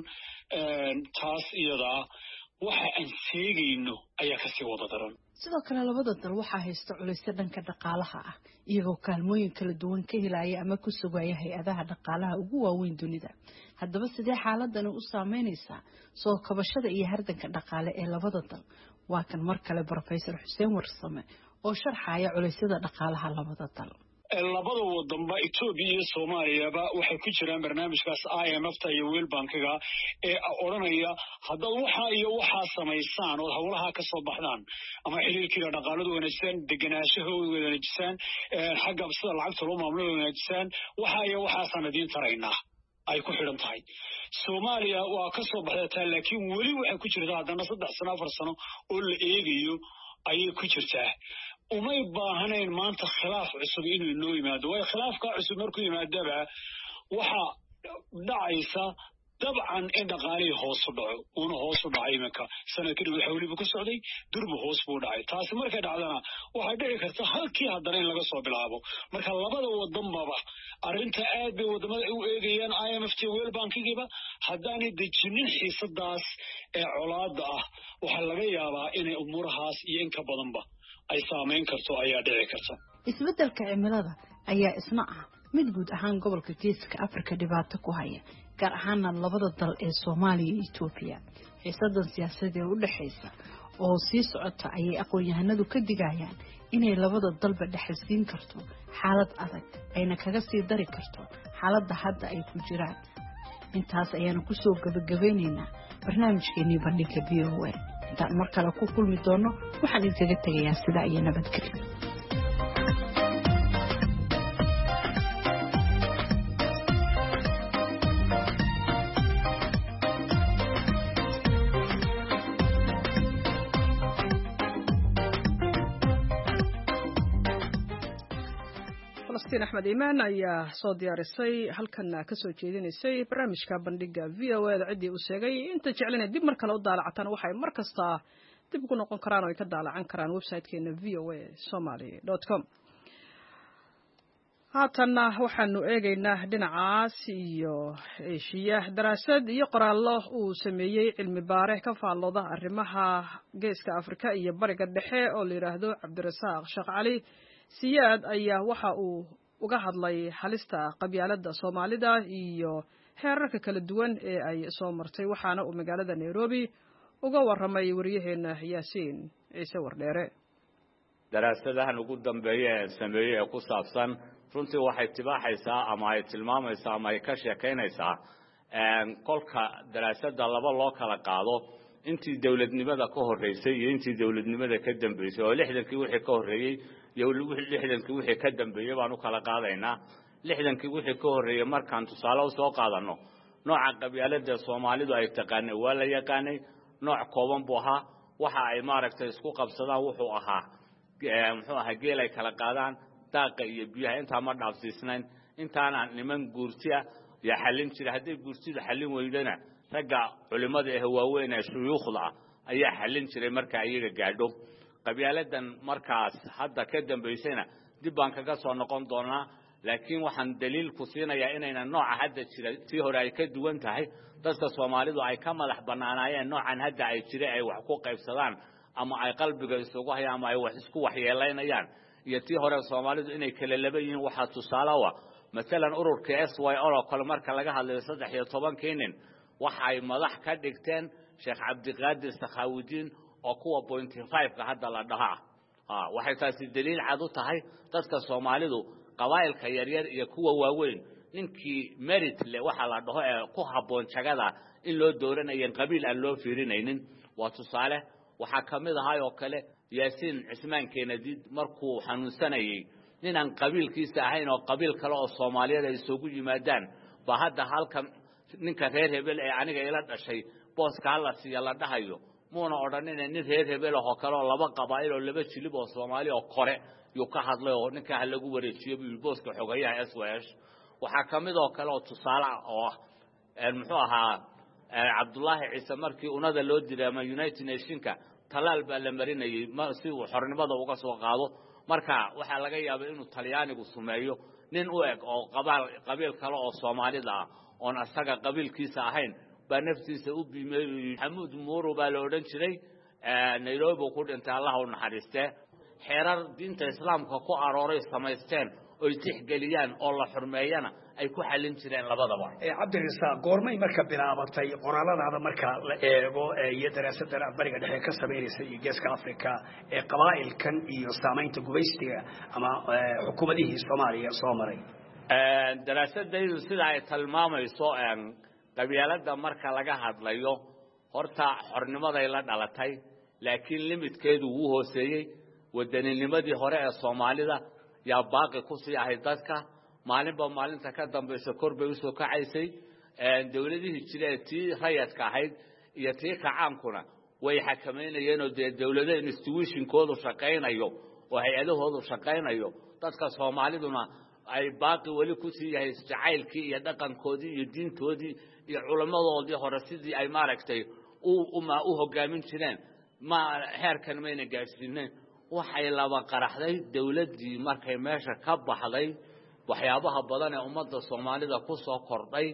[SPEAKER 12] taas iyada waxa aan sheegayno ayaa ka sii wada daran
[SPEAKER 7] sidoo kale labada dal waxa haysta culays dhanka dhaqaalaha ah iyagoo kaalmooyin kala duwan ka helaya ama ku sugaya hay'adaha dhaqaalaha ugu waaweyn dunida haddaba sidee xaaladani u saameynaysaa soo kabashada iyo hardanka dhaqaale ee labada dal waa kan mar kale Professor Xuseen Warsame oo sharxaya culaysyada dhaqaalaha labada dal
[SPEAKER 12] labada wadanba Ethiopia iyo Soomaaliya waxay ku jiraan barnaamijkaas I M F ta iyo World Bank-ga ee oranaya hadda waxa iyo waxa sameeysan oo hawlaha ka soo baxdaan ama xiriirka dhaqaalada wanaagsan deganaanshaha wanaagsan xagga sida lacagta loo maamulo wanaagsan waxa iyo waxa sanadiin taraynaa ay ku xiran tahay Soomaaliya waa ka soo baxday laakiin wali waxay ku jirtaa haddana saddex sano afar sano oo la eegayo ayay ku jirtaa umay baahanayn maanta khilaaf cusub inuu noo yimaado way khilaafka cusub markuu yimaadaba waxa dhacaysa dabcan in dhaqaalihii hoos u dhaco una hoos u dhacay iminka sanadkii waxa waliba ku socday durba hoos buu dhacay taasi markay dhacdana waxay dhici kartaa halkii haddana in laga soo bilaabo marka labada wadanba arrinta aad bay wadamada u eegayaan I M F ta World Bank-giba haddaanay dejinin xiisadaas ee colaada ah waxa laga yaabaa inay umurahaas iyo in ka badanba ay saameyn karto ayaa dhici karta
[SPEAKER 7] isbeddelka cimilada ayaa isna ah mid guud ahaan gobolka Geeska Afrika dhibaato ku haya gaar ahaan labada dal ee Soomaaliya iyo Ethiopia xiisadan siyaasadeed ee u dhaxaysa oo sii socota ayay aqoon-yahanadu ka digayaan inay labada dalba dhaxalsiin karto xaalad adag ayna kaga sii dari karto xaaladda hadda ay ku jiraan intaas ayaanu ku soo gabagabeynaynaa barnaamijkeennii bandhigga V O A intaan mar kale ku kulmi doono waxaan idinkaga tegayaa sidaa iyo nabadgelyo
[SPEAKER 1] Axmed Iman ayaa soo diyaarisay halkan ka soo jeedinaysay barnaamijka bandhigga V O A da cidii u sheegay inta jeclina dib mar kale u daalacataan waxay mar kasta dib ugu noqon karaan oo ay ka daalacan karaan website-keena v o a somali dot com haatanna waxaanu eegaynaa dhinacaas iyo eeshiya daraasad iyo qoraallo uu sameeyey cilmi baare ka faallooda arrimaha geeska Afrika iyo bariga dhexe oo la yiraahdo Cabdirasaaq Sheekh Cali Siyaad ayaa waxa uu uga hadlay halista qabyaaladda Soomaalida iyo heerarka kala duwan ee ay soo martay waxaana uu magaalada Nairobi uga waramay wariyaheena Yaasiin Ciise Wardheere
[SPEAKER 13] daraasadahan ugu dambeeyay sameeyay ee ku saabsan runtii waxay tibaaxaysaa ama ay tilmaamaysaa ama ay ka sheekaynaysaa kolka daraasada laba loo kala qaado intii dawladnimada ka horeysay iyo intii dawladnimada ka dambeysay oo lixdankii wixii ka horeeyay iyo lixdankii wixii ka dambeeyay baan u kala qaadaynaa lixdankii wixii ka horreeyay markaan tusaale u soo qaadano nooca qabyaalada Soomaalidu ay taqaanay waa la yaqaanay nooc kooban buu ahaa waxa ay maaragtay isku qabsadaan wuxuu ahaa muxuu ahaa geel ay kala qaadaan daaqa iyo biyaha inta ma dhaafsiisnayn intaana niman guurtiya ya xalin jira haddii guurtidu xalin weydana ragga culimada ee waaweyn ee shuyuukhda ayaa xalin jiray marka ayaga gaadho qabyaaladan markaas hadda ka dambeysayna dib baan kaga soo noqon doonaa laakiin waxaan daliil ku siinayaa inayna nooca hadda jira tii hore ay ka duwan tahay dadka Soomaalidu ay ka madax banaanayeen noocan hadda ay jiray ay wax ku qaybsadaan ama ay qalbiga isugu hayaan ama ay wax isku waxyeelaynayaan iyo tii hore Soomaalidu inay kala laba yihiin waxa tusaale ah مثلا ururka S Y L oo kale marka laga hadlayo saddex iyo toban keenin waxa ay madax ka dhigteen Sheekh Cabdiqaadir Sakhaawudiin oo kuwa point five ka hadda la dhahaa ah waxay taasi daliil cad u tahay dadka Soomaalidu qabaa'ilka yar yar iyo kuwa waaweyn ninkii merit le waxa la dhaho ee ku haboon jagada in loo dooranayo qabiil aan loo fiirinaynin waa tusaale waxa kamid ah oo kale Yaasiin Cismaan Keenadiid markuu xanuunsanayay ninaan qabiilkiisa ahayn oo qabiil kale oo Soomaaliyeed ay isugu yimaadaan ba hadda halkan ninka reer hebel ee aniga ila dhashay booska la siiya la dhahayo muuna odhanin nin reer hebel oo kale oo laba qabaa'il oo laba jilib oo Soomaali oo kore yu ka hadlay oo ninka lagu wareejiyo booska xogayaha S Y S waxa kamid oo kale oo tusaale oo muxuu ahaa Cabdullaahi Ciise markii unada loo diray ama United Nationska talaal baa la marinayay si uu xornimada uga soo qaado marka waxa laga yaabaa inuu Talyaanigu sumeeyo nin u eg oo qabaal qabiil kale oo Soomaalida ah oo asaga qabiilkiisa ahayn ba naftiisa u biimay Maxamuud Muuru baa la oran jiray Nairobi ku dhintay Allah u naxariistee xeerar diinta Islaamka ku arooray samaysteen oo tixgeliyaan oo la xurmeeyana ay ku xalin jireen labadaba
[SPEAKER 14] ee Cabdirasaaq goormay marka bilaabatay qoraaladaada marka la eego iyo daraasadda bariga dhexe ka sameeysay geeska Afrika ee qabaa'ilkan iyo saameynta gubaystiga ama xukuumadihii Soomaaliya soo maray
[SPEAKER 13] ee daraasadaydu sida ay tilmaamayso ee qabyaalada marka laga hadlayo horta xornimada ay la dhalatay laakiin limitkeedu wuu hooseeyay waddaninimadii hore ee Soomaalida yaa baaqi ku sii ahay dadka maalinba maalinta ka dambaysa korbay u soo kacaysay ee dawladihii jiray tii rayadka ahayd iyo tii kacaankuna way xakameynayeen oo dawladda institution koodu shaqeynayo oo hay'adahoodu shaqeynayo dadka Soomaaliduna ay baaqi wali ku sii yahay jacaylkii iyo dhaqankoodii iyo diintoodii iyo culamadoodii hore sidii ay maaragtay u uma u hogaamin jireen ma heerkan mayna gaarsiineen waxay laba qaraxday dawladii markay meesha ka baxday waxyaabaha badan ee ummadda Soomaalida ku soo kordhay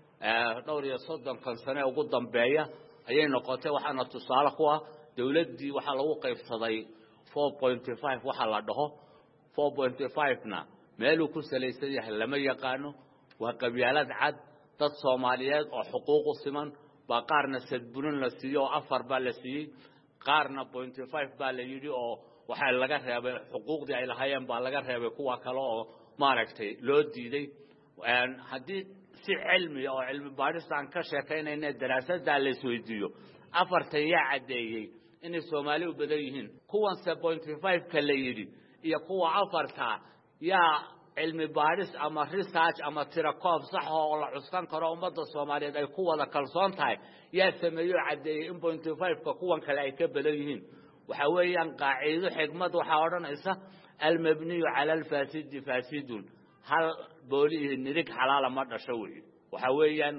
[SPEAKER 13] dhowr iyo soddon kan sano ugu dambeeya ayay noqotay waxaana tusaale ku ah dawladii waxa lagu qaybsaday four point five waxa la dhaho four point five na meel uu ku salaysan yahay lama yaqaano waa qabyaalad cad dad Soomaaliyeed oo xuquuq u siman ba qaarna sadburin la siiyo afar baa la siiyay qaarna point five baa la yiri oo waxa laga reebay xuquuqdii ay lahaayeen baa laga reebay kuwa kale oo maaragtay loo diiday aan hadii si cilmi oo cilmi baaris aan ka sheekaynayna daraasadda la isweydiiyo afartan yaa cadeeyay in Soomaali u badan yihiin kuwan seven point five ka la yiri iyo kuwa afarta yaa cilmi baaris ama research ama tirakoob sax oo la cuskan karo ummadda Soomaaliyeed ay ku wada kalsoon tahay yaa sameeyo cadeeyay in point five ka kuwan kale ay ka badan yihiin waxa weeyaan qaaciido xigmad waxa oranaysa المبني على الفاسد فاسد هل بوليه نريك حلال ما دشوي وحويا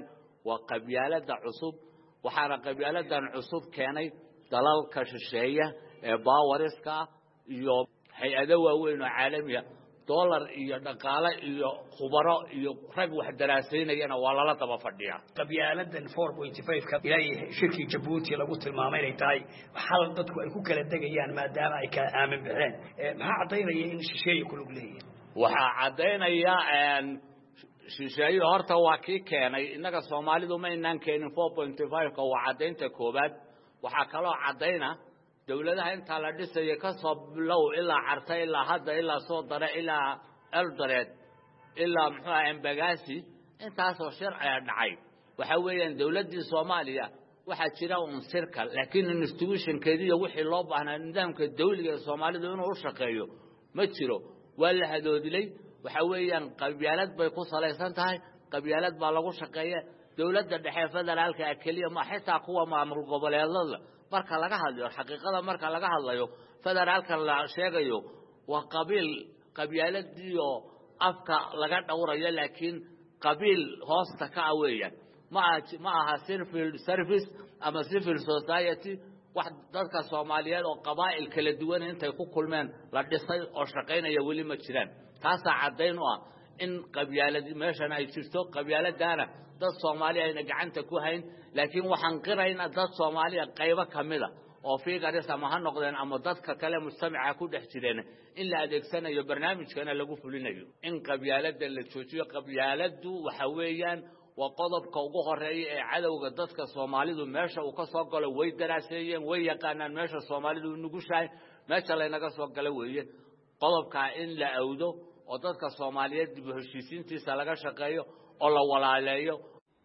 [SPEAKER 13] وقبيلة عصب وحنا قبيلة عصب كاني دلال كششية باورسكا يو هيئة وين عالمية دولار iyo dhaqaale iyo khubaro iyo rag wax daraasaynayna waa la taba fadhiya
[SPEAKER 14] qabyaladan four point five ka ilaa shirki Djibouti lagu tilmaamay inay tahay xal dadku ay ku kala degayaan maadaama ay ka aamin bixeen maxaa cadeynaya in shisheeye ku lug leeyahay
[SPEAKER 13] waxa cadeynaya aan shisheeye horta waa kii keenay inaga Soomaalidu ma inaan keenin four point five ka waa cadeynta koobaad waxa kale oo cadeyna dawladaha inta la dhisay ka soo bilow ilaa cartay ilaa hadda ilaa soo dara ilaa eldoret ilaa muxuu embagaasi intaas oo sharci dhacay waxa weeyaan dawladii Soomaaliya waxa jira un sirka laakiin institution keediyo wixii loo baahnaa nidaamka dawliga Soomaalidu inuu u shaqeeyo ma jiro wala hadoodilay waxa weeyaan qabyaalad bay ku salaysan tahay qabyaalad baa lagu shaqeeyaa dawladda dhexe federaalka kaliya ma xitaa kuwa maamul goboleedada marka laga hadlayo xaqiiqada marka laga hadlayo federaalka la sheegayo waa qabiil qabyaaladiyo afka laga dhawrayo laakiin qabiil hoosta ka weeyaan ma ma aha civil service ama civil society wax dadka Soomaaliyeed oo qabaa'il kala duwan intay ku kulmeen la dhisay oo shaqeynaya wali ma jiraan taas cadeyn ah in qabyaalad meeshan ay jirto qabyaaladana dad Soomaali ay gacanta ku hayn laakiin waxaan qiraynaa dad Soomaali qayb kamida oo fiigaris ama ha noqdeen ama dadka kale mujtamaca ku dhex jireen in la adeegsanayo barnaamijkana lagu fulinayo in qabyaalada la joojiyo qabyaaladu waxa weeyaan waa qodobka ugu horeeya ee cadawga dadka Soomaalidu meesha uu ka soo galo way daraaseeyeen way yaqaanaan meesha Soomaalidu ugu shaay meesha la inaga soo galo weeye qodobka in la awdo oo dadka Soomaaliyeed dib u heshiisiintiisa laga shaqeeyo oo la walaaleeyo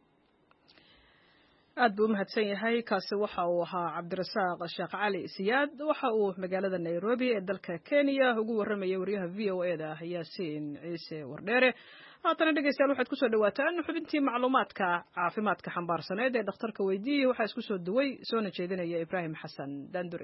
[SPEAKER 1] aad buu mahadsan yahay kaasi waxa uu ahaa Cabdirasaaq Sheekh Cali Siyaad waxa uu magaalada Nairobi ee dalka Kenya ugu waramayay wariyaha V O A da Yaasiin Ciise Wardheere haatan dhageystayaal waxaad ku soo dhawaataan xubintii macluumaadka caafimaadka xambaarsaneed ee dhakhtarka weydiiyay waxa isku soo duway soo jeedinaya Ibrahim Xasan Danduri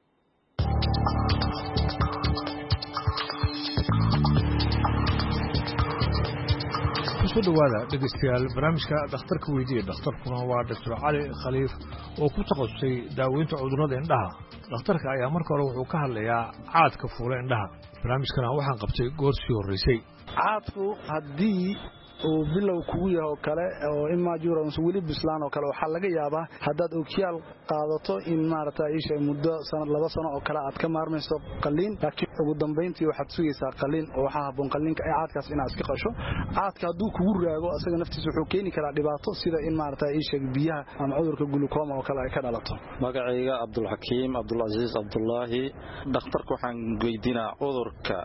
[SPEAKER 15] ku dhawaada dhegeystayaal barnaamijka dhakhtarka weydiiyay dhakhtarkuna waa Doctor Cali Khaliif oo ku takhasusay daaweynta cudurrada indhaha dhakhtarka ayaa marka hore wuxuu ka hadlayaa caadka fuula indhaha barnaamijkana waxaan qabtay goor sii horeysay
[SPEAKER 16] caadku haddii oo bilow kugu yahay oo kale oo immature oo wali bislaan oo kale waxa laga yaabaa hadaad ookiyaal qaadato in maarata isha muddo sanad laba sano oo kale aad ka maarmayso qaliin laakiin ugu dambeyntii waxaad sugaysaa qaliin oo waxa haboon qaliinka ay caadkaas inaad iska qasho caadka hadduu kugu raago asaga naftiisa wuxuu keeni karaa dhibaato sida in maarata isha biyaha ama cudurka glucoma oo kale ay ka dhalato
[SPEAKER 17] magacayga Abdul Hakiim Abdul Aziz Abdullahi dhakhtarku waxaan weydiinaa cudurka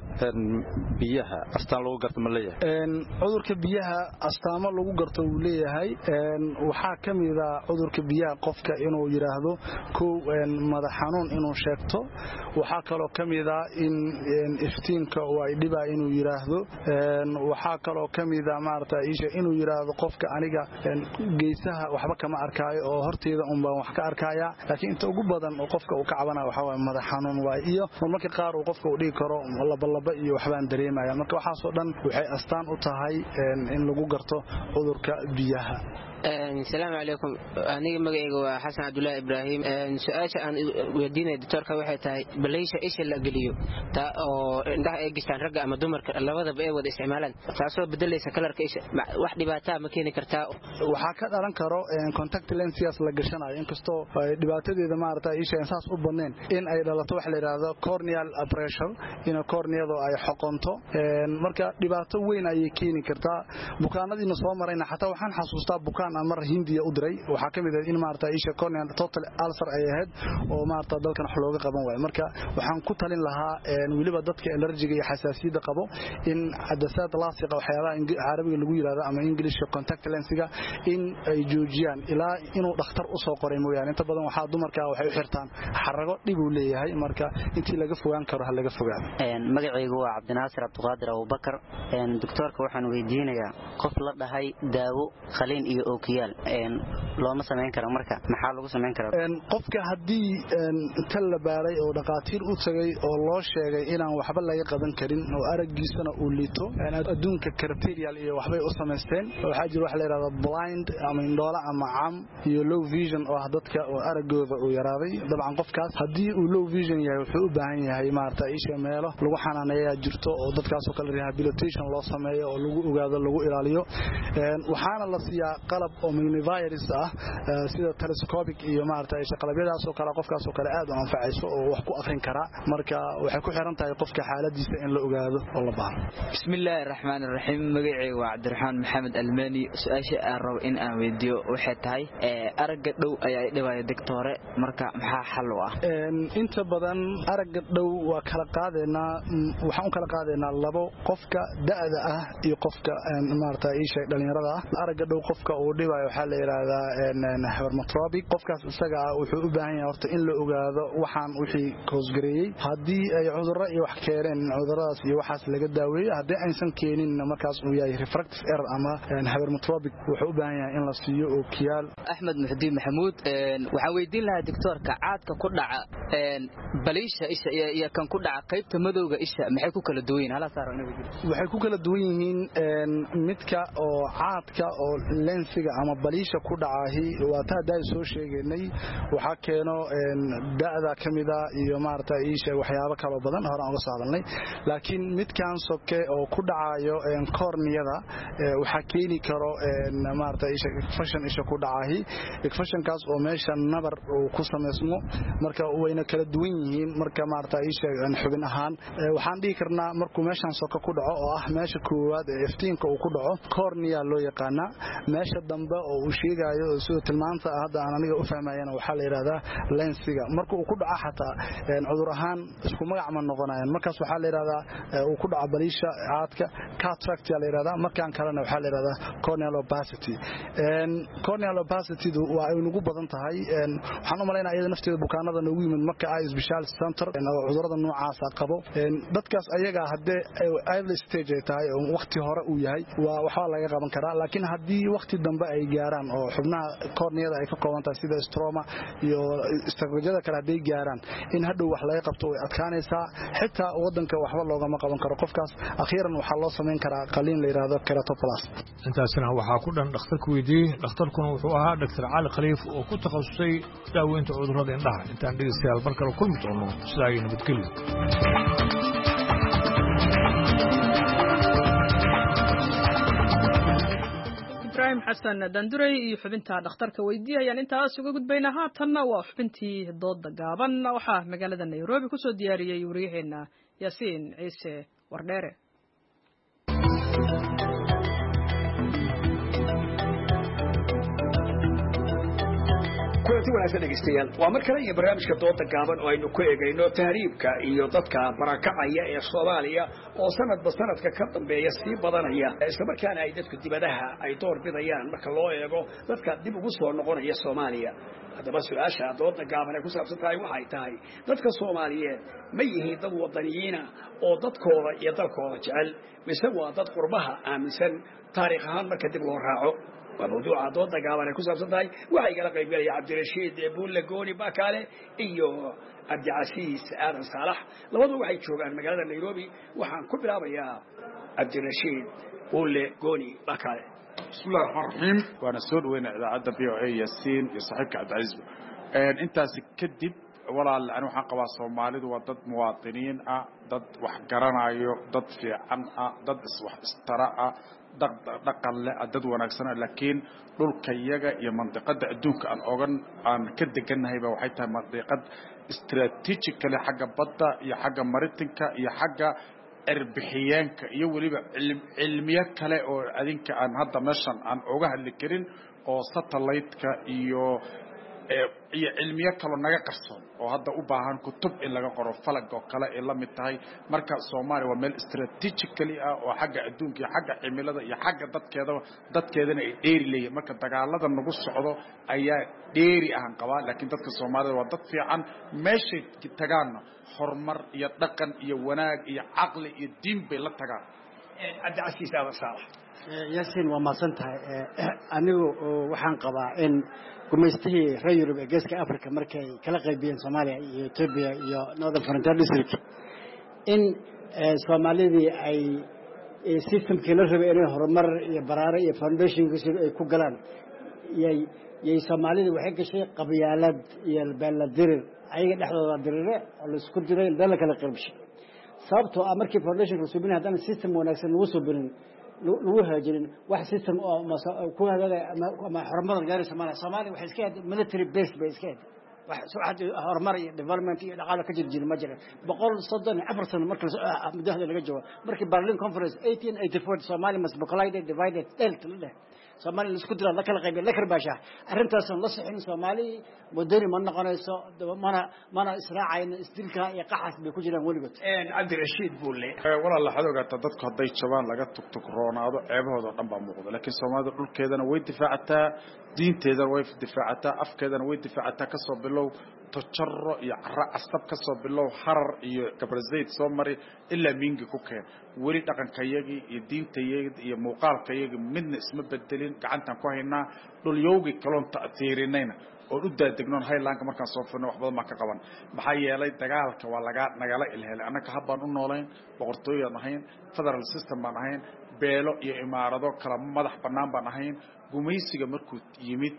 [SPEAKER 17] biyaha astaan lagu garto ma leeyahay
[SPEAKER 16] cudurka biyaha astaamo lagu garto uu leeyahay een waxa kamida cudurka biyaha qofka inuu yiraahdo koo een madax xanuun inuu sheegto waxa kale oo kamida in iftiinka oo ay dhibaa inuu yiraahdo een waxa kale oo kamida maarta isha inuu yiraahdo qofka aniga geesaha waxba kama arkaayo oo horteeda un baan wax ka arkaya laakiin inta ugu badan oo qofka uu ka cabanayo waxa waa madax xanuun waay iyo marka qaar uu qofka u dhigi karo laba laba iyo waxbaan dareemaya marka waxa soo dhan waxay astaan u tahay in lagu garto cudurka biyaha
[SPEAKER 18] السلام عليكم أنا مجيء حسن عبد الله إبراهيم سؤال عن ودينا الدكتور كوي حتى بليش إيش اللي قليو تا ده إيجستان رجع مدمر اللبضة بإيه وده استعمالا تعصب بدل يسكلر كيش واحد باتها مكيني كرتا
[SPEAKER 16] وحكت أنا كرو كونتاكت لينسياس لقشنا إن كستو دبعتي إذا ما رتا إيش إنساس أبنين إن أي دلتوح لهذا كورنيال أبريشن إن كورنيال أي حقنته مركا دبعتو وين أي كيني كرتا بكانة دي نصوم مرينا حتى وحن حسوستا بكان مر هندية أدري وحكمت إن مارتا إيش كورنيال توتال ألسر أي هاد ومارتا دلكن حلوة قبض واي مركا وحن كتلين لها ولي بدتك ألرجية حساسية قبض إن عدسات لاصقة وحياة عربي اللي يقول هذا أما إنجليش كونتاكت لينسيجا إن جوجيان إلى إنه دكتور أصلا قريم يعني أنت بدل واحد مركا وحي حرتان حرقة دبوا لي هاي مركا أنت لقفوا أنكر هل لقفوا
[SPEAKER 19] يعني مجرى هو عبد الناصر عبد القادر أبو بكر يعني دكتور كوحن ويدينا يا قفل هاي داو خلين إيو أوكيال يعني لو ما سمعين كلام مركا محل لو سمعين كلام
[SPEAKER 16] قفك هدي كلا باري أو دكاتير أوتسعي أو الله شيء إن وحبل لا يقدم كرين أو أرجع سنة أوليتو يعني أدون ككرتيريال إيه وحبي أصلا مستين وحاجة روح لي هذا بلايند أما إندولا أما عام يلو فيجن أو هدتك أو أرجع ويراضي طبعا قفك هدي ولو فيجن يعني حب بعين هاي مارتا إيش ماله لو حنا نيا جرتو أو دتك سوكل ريهابيليتيشن الله سماه أو لو وجاد لو إلاليو وحنا الله سيا قلب أو من فيروس آه سيدا تلسكوبيك إيو مارتا إيش قلبيدا سوكل قفك سوكل آد وانفعيسو وحكو أخرين كرا مركا وحكو حرنتا قفك حالة ديسة إن لو وجاد الله بار
[SPEAKER 20] بسم الله الرحمن الرحيم مجيء وعبد الرحمن محمد الماني سؤال أرو إن أن فيديو وحيت هاي أرجع دو أي دواء دكتورة مركا محا حلوة
[SPEAKER 16] أنت بدن أرجع دو وكلا قادنا وحنا كلا قادنا لبو قفك دأ دأ يقفك maarta isha dhalinyarada aragga dhow qofka uu dhibayo waxa la yiraahdaa habermatropic qofkaas isaga wuxuu u baahan yahay horta in la ogaado waxaan wixii koosgareeyay hadii ay cudurro iyo wax keeneen cuduradaas iyo waxaas laga daaweeyo hadii aysan keenin markaas uu yahay refractive error ama habermatropic wuxuu u baahan yahay in la siiyo ookiyaal
[SPEAKER 20] Axmed Muxdiin Maxamuud waxaan weydiin lahaa doctorka caadka ku dhaca baliisha isha iyo kan ku dhaca qaybta madowga isha maxay ku kala duwan yihiin hala saaro inuu jiro
[SPEAKER 16] waxay ku kala duwan yihiin midka oo caadka oo lensiga ama baliisha ku dhacahi waa taa daay soo sheegnay waxa keeno da'da kamida iyo maarta isha waxyaabo kala badan hore aan uga soo hadalnay laakiin midkan soke oo ku dhacayo corneada waxa keeni karo maarta isha fashion isha ku dhacahi fashion kaas oo meesha nabar uu ku sameysmo marka wayna kala duwan yihiin marka maarta isha xubin ahaan waxaan dhigi karnaa markuu meeshan soka ku dhaco oo ah meesha koowaad ee iftiinka uu ku dhaco cornea loo yaqaana meesha dambe oo uu sheegayo sida tilmaanta hadda aan aniga u fahmayana waxa la yiraahdaa lensiga marka uu ku dhaco xataa cudur ahaan isku magac ma noqonayaan markaas waxa la yiraahdaa uu ku dhaco baliisha caadka cataract la yiraahdaa markaan kalena waxa la yiraahdaa corneal opacity een corneal opacity waa ay ugu badan tahay een waxaan u maleynayaa iyada nafteeda bukaanada noogu yimid marka ay special center oo cudurada noocaas ah qabo een dadkaas ayaga hadee early stage ay tahay oo waqti hore uu yahay waa waxa laga qaban karaa laakiin hadii waqti dambe ay gaaraan oo xubnaha corneada ay ka kooban tahay sida stroma iyo istaagajada kala haday gaaraan in hadhow wax laga qabto way adkaanaysaa xitaa wadanka waxba looga ma qaban karo qofkaas akhiran waxa loo sameyn karaa qaliin la yiraahdo keratoplasty
[SPEAKER 15] intaasna waxa ku dhan dhakhtarku weydii dhakhtarkuna wuxuu ahaa Doctor Cali Khaliif oo ku takhasusay daaweynta cudurrada indhaha intaan dhageystayaal mar kale kulmi doono sidaa ay nabadgelyo
[SPEAKER 1] ibraahim xasan danduray iyo xubinta dhakhtarka weydiiyayaan intaas uga gudbaynaa haatanna waa xubintii dooda gaaban waxaa magaalada Nairobi ku soo diyaariyay wariyaheena Yaasiin Ciise Wardheere
[SPEAKER 14] kulanti wanaagsan dhegeystayaal waa mar kale iyo barnaamijka dooda gaaban oo aynu ku eegayno tahriibka iyo dadka barakacaya ee Soomaaliya oo sanadba sanadka ka dambeeya sii badanaya isla markaana ay dadku dibadaha ay door bidayaan marka loo eego dadka dib ugu soo noqonaya Soomaaliya haddaba su'aasha dooda gaaban ee ku saabsan tahay waxay tahay dadka Soomaaliyeed ma yihiin dad wadaniyiina oo dadkooda iyo dalkooda jecel mise waa dad qurbaha aaminsan taariikh ahaan marka dib loo raaco وموضوع دود قابل كوسب صداي وعي قال قيب يا عبد الرشيد بول لقوني باكاله إيو عبد العزيز آدم صالح لوضع وعي شوغان مقالة نيروبي وحان كبرا يا عبد الرشيد بول لقوني باكاله
[SPEAKER 21] بسم الله الرحمن الرحيم وانا سود وين اذا عدى بيو عي ياسين يصحبك عبد العزيز انت سكدب ولا أنا وحنا قوا الصومالي وضد مواطنين أ ضد وحجرنا أيو ضد في عن أ ضد اسوح استراء ضد دقل ضد وناقصنا لكن دول كيجا يا منطقة الدوك أن أورن أن كد جنة هي بوحيتها منطقة استراتيجية لحاجة بطة يا حاجة مرتنك يا حاجة أربحيانك يولي علم علميات كلا أو أدينك أن هذا مشان أن أوجه اللي كرين أو ساتلايتك يو iyo cilmiyo kale naga qarsoon oo hadda u baahan kutub in laga qoro falag oo kale ee la mid tahay marka Soomaaliya waa meel strategically ah oo xagga adduunka iyo xagga cimilada iyo xagga dadkeeda dadkeedana ay dheeri leeyahay marka dagaalada nagu socdo ayaa dheeri ahan qabaa laakiin dadka Soomaalida waa dad fiican meeshay tagaan horumar iyo dhaqan iyo wanaag iyo aqli iyo diin bay la tagaan
[SPEAKER 14] Abdi Casiis Aadan Saalax
[SPEAKER 22] Yaasiin waa maasantahay anigu waxaan qabaa in gumeystihii reer Yurub ee geeska Afrika markay kala qaybiyeen Soomaaliya iyo Ethiopia iyo Northern Frontier District in Soomaalidii ay systemkii la rabay inay horumar iyo baraare iyo foundation ay ku galaan yay yay Soomaalida waxay gashay qabyaalad iyo beeladir ayaga dhexdooda dirire oo la isku diray dal kala qaybshay sababtoo ah markii foundation cusubin hadana system wanaagsan lagu soo birin lagu haajirin wax system oo ku hadaga ama horumar gaar Soomaaliya Soomaaliya waxay iska military base bay iska wax soo xad horumar iyo development iyo dhaqaale ka jirjir ma jira boqol soddon iyo afar sano markii mudahada laga joogo markii Berlin Conference eighteen eighty-four Soomaaliya mas buqalayday divided delt leh Soomaaliya isku diraa la kala qaybin la karbaasha arrintaas la sixin Soomaali wadani ma noqonayso mana mana israacayna isdilka iyo qaxas bay ku jiraan waligood
[SPEAKER 14] een Cabdi Rashiid Bulle
[SPEAKER 21] walaal la xadoogaata dadku haday jabaan laga tugtug roonaado ceebahooda dhan baa muuqda laakiin Soomaalida dhulkeedana way difaacataa diinteedana way difaacataa afkeedana way difaacataa ka soo bilow تجرع يعرق أستب كسب بالله حرر يكبرزيد صومري إلا مينج كوكه ولي تكن كيجي الدين تيجي يمقال كيجي من اسم بدلين كعنتم كوهنا دول يوجي كلام تأثيريننا ورد الدجنون هاي لانك مركز صوفنا وحبض ما كقبان بحيي لي تجعل كوالجات نجلا الهلا أنا كهبان أونلاين بقرطوية نهين فدر السيستم نهين بيلو يمارضو كلام مدح بنام بنهين قميصي جمركوت يميت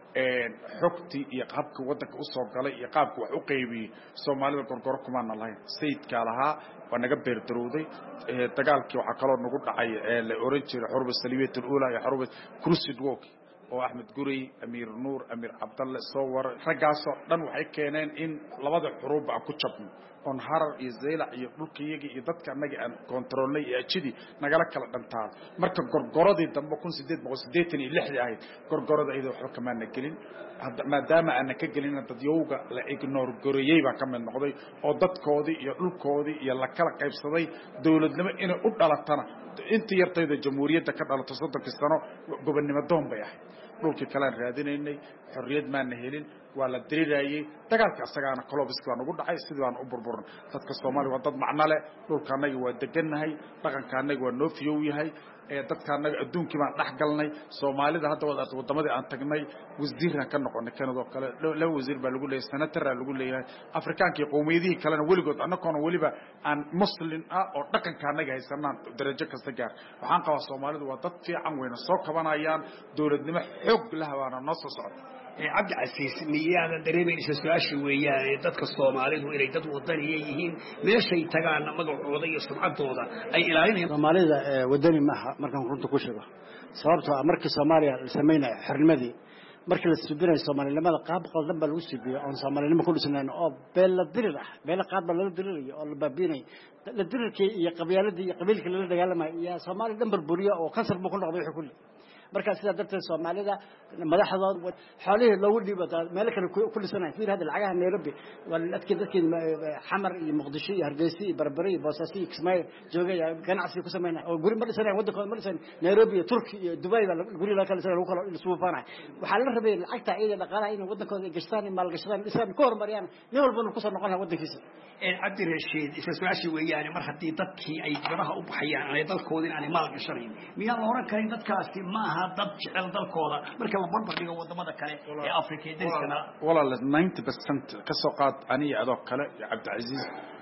[SPEAKER 21] xogti iyo qabka wadanka u soo galay iyo qaabka wax u qeybiyay Soomaalida gorgor kuma nalayn sayidka lahaa waa naga beerdarowday dagaalkii waxa kale oo nagu dhacay ee la oran jiray xurba salibiyada uula iyo xurba Crusader Walk oo Ahmed Guri Amir Nuur Amir Abdallah Sawar ragaas oo dhan waxay keeneen in labada xuruub ku jabno on harar iyo zeyla iyo dhulkiyagi iyo dadka anaga aan controlnay ee ajidi nagala kala dhantaan marka gorgoradii dambe kun sideed boqol sideetan iyo lix ahayd gorgorada ay wax kama nagelin maadaama aan ka gelin dad yowga la ignore goriyay ba kamid noqday oo dadkoodii iyo dhulkoodii iyo la kala qaybsaday dawladnimo inay u dhalatana intii yartayda jamhuuriyadda ka dhalato soddon sano gobonnimo doon bay ahayd dhulkii kala raadinaynay xorriyad ma helin waa la diriirayay dagaalka asagaana kolobska ugu dhacay sidaan u burburin dadka Soomaaliya waa dad macna leh dhulkaanaga waa deganahay dhaqankaanaga waa noo fiyow yahay ee dadkaanaga adduunkii baan dhax galnay Soomaalida hadda wadamada aan tagnay wasiirna ka noqonay Canada oo kale la wasiir baa lagu leeyahay senator lagu leeyahay Afrikaankii qowmiyadii kalena waligood annagoona waliba aan muslim ah oo dhaqankaanaga haysanaan darajo kasta gaar waxaan qabaa Soomaalidu waa dad fiican weyna soo kabanayaan dawladnimo xoog leh waana noo soo socda
[SPEAKER 14] عبد العزيز ميانا دريبين سؤال وياه دتك الصومالي وإلى دت وطني يهين ليش يتجانا مجموعة وضعية سمعت وضع أي إلهين
[SPEAKER 22] الصومالي ودني معها مركز كنت كشرة صارتها مركز الصومالي سمينا حرمدي مركز السودان الصومالي لما قاب قلب الوسي بي عن الصومالي لما كل سنة أو بلا درة بلا قاب بلا درة أو بابيني الدرة كي قبيلة دي قبيلة كلها قال ما يا صومالي دمبر بوريا أو كسر بكون قضية كله marka sida dadka Soomaalida madaxdooda xaalihii loo dhibata meel kale kulli sano fiir hada lacagaha Nairobi wal adkii dadkii xamar iyo Muqdisho iyo Hargeysa iyo Berberi iyo Boosaaso iyo Kismaayo joogay ganacsi ku sameeyay oo guri ma dhisanay waddanka ma dhisan Nairobi iyo Turki iyo Dubai baa guri la kala soo kala isugu faanay waxa la rabay lacagta ay dhaqaalaha in waddankooda gashtaan maal gashadaan dhisaan ku horumariyaan nin walba ku soo noqon lahaa waddankiisa
[SPEAKER 14] een Cabdi Rashiid isa su'aashi weeyaan mar hadii dadkii ay garaha u baxayaan ay dalkoodin aan maal gashanayn miyaa la oran karin dadkaasi ma aha dad jecel dalkooda marka la barbar dhigo wadamada kale ee Afrika ee dadkana
[SPEAKER 21] walaal ninety percent ka soo qaad aniga adoo kale Cabdi Aziz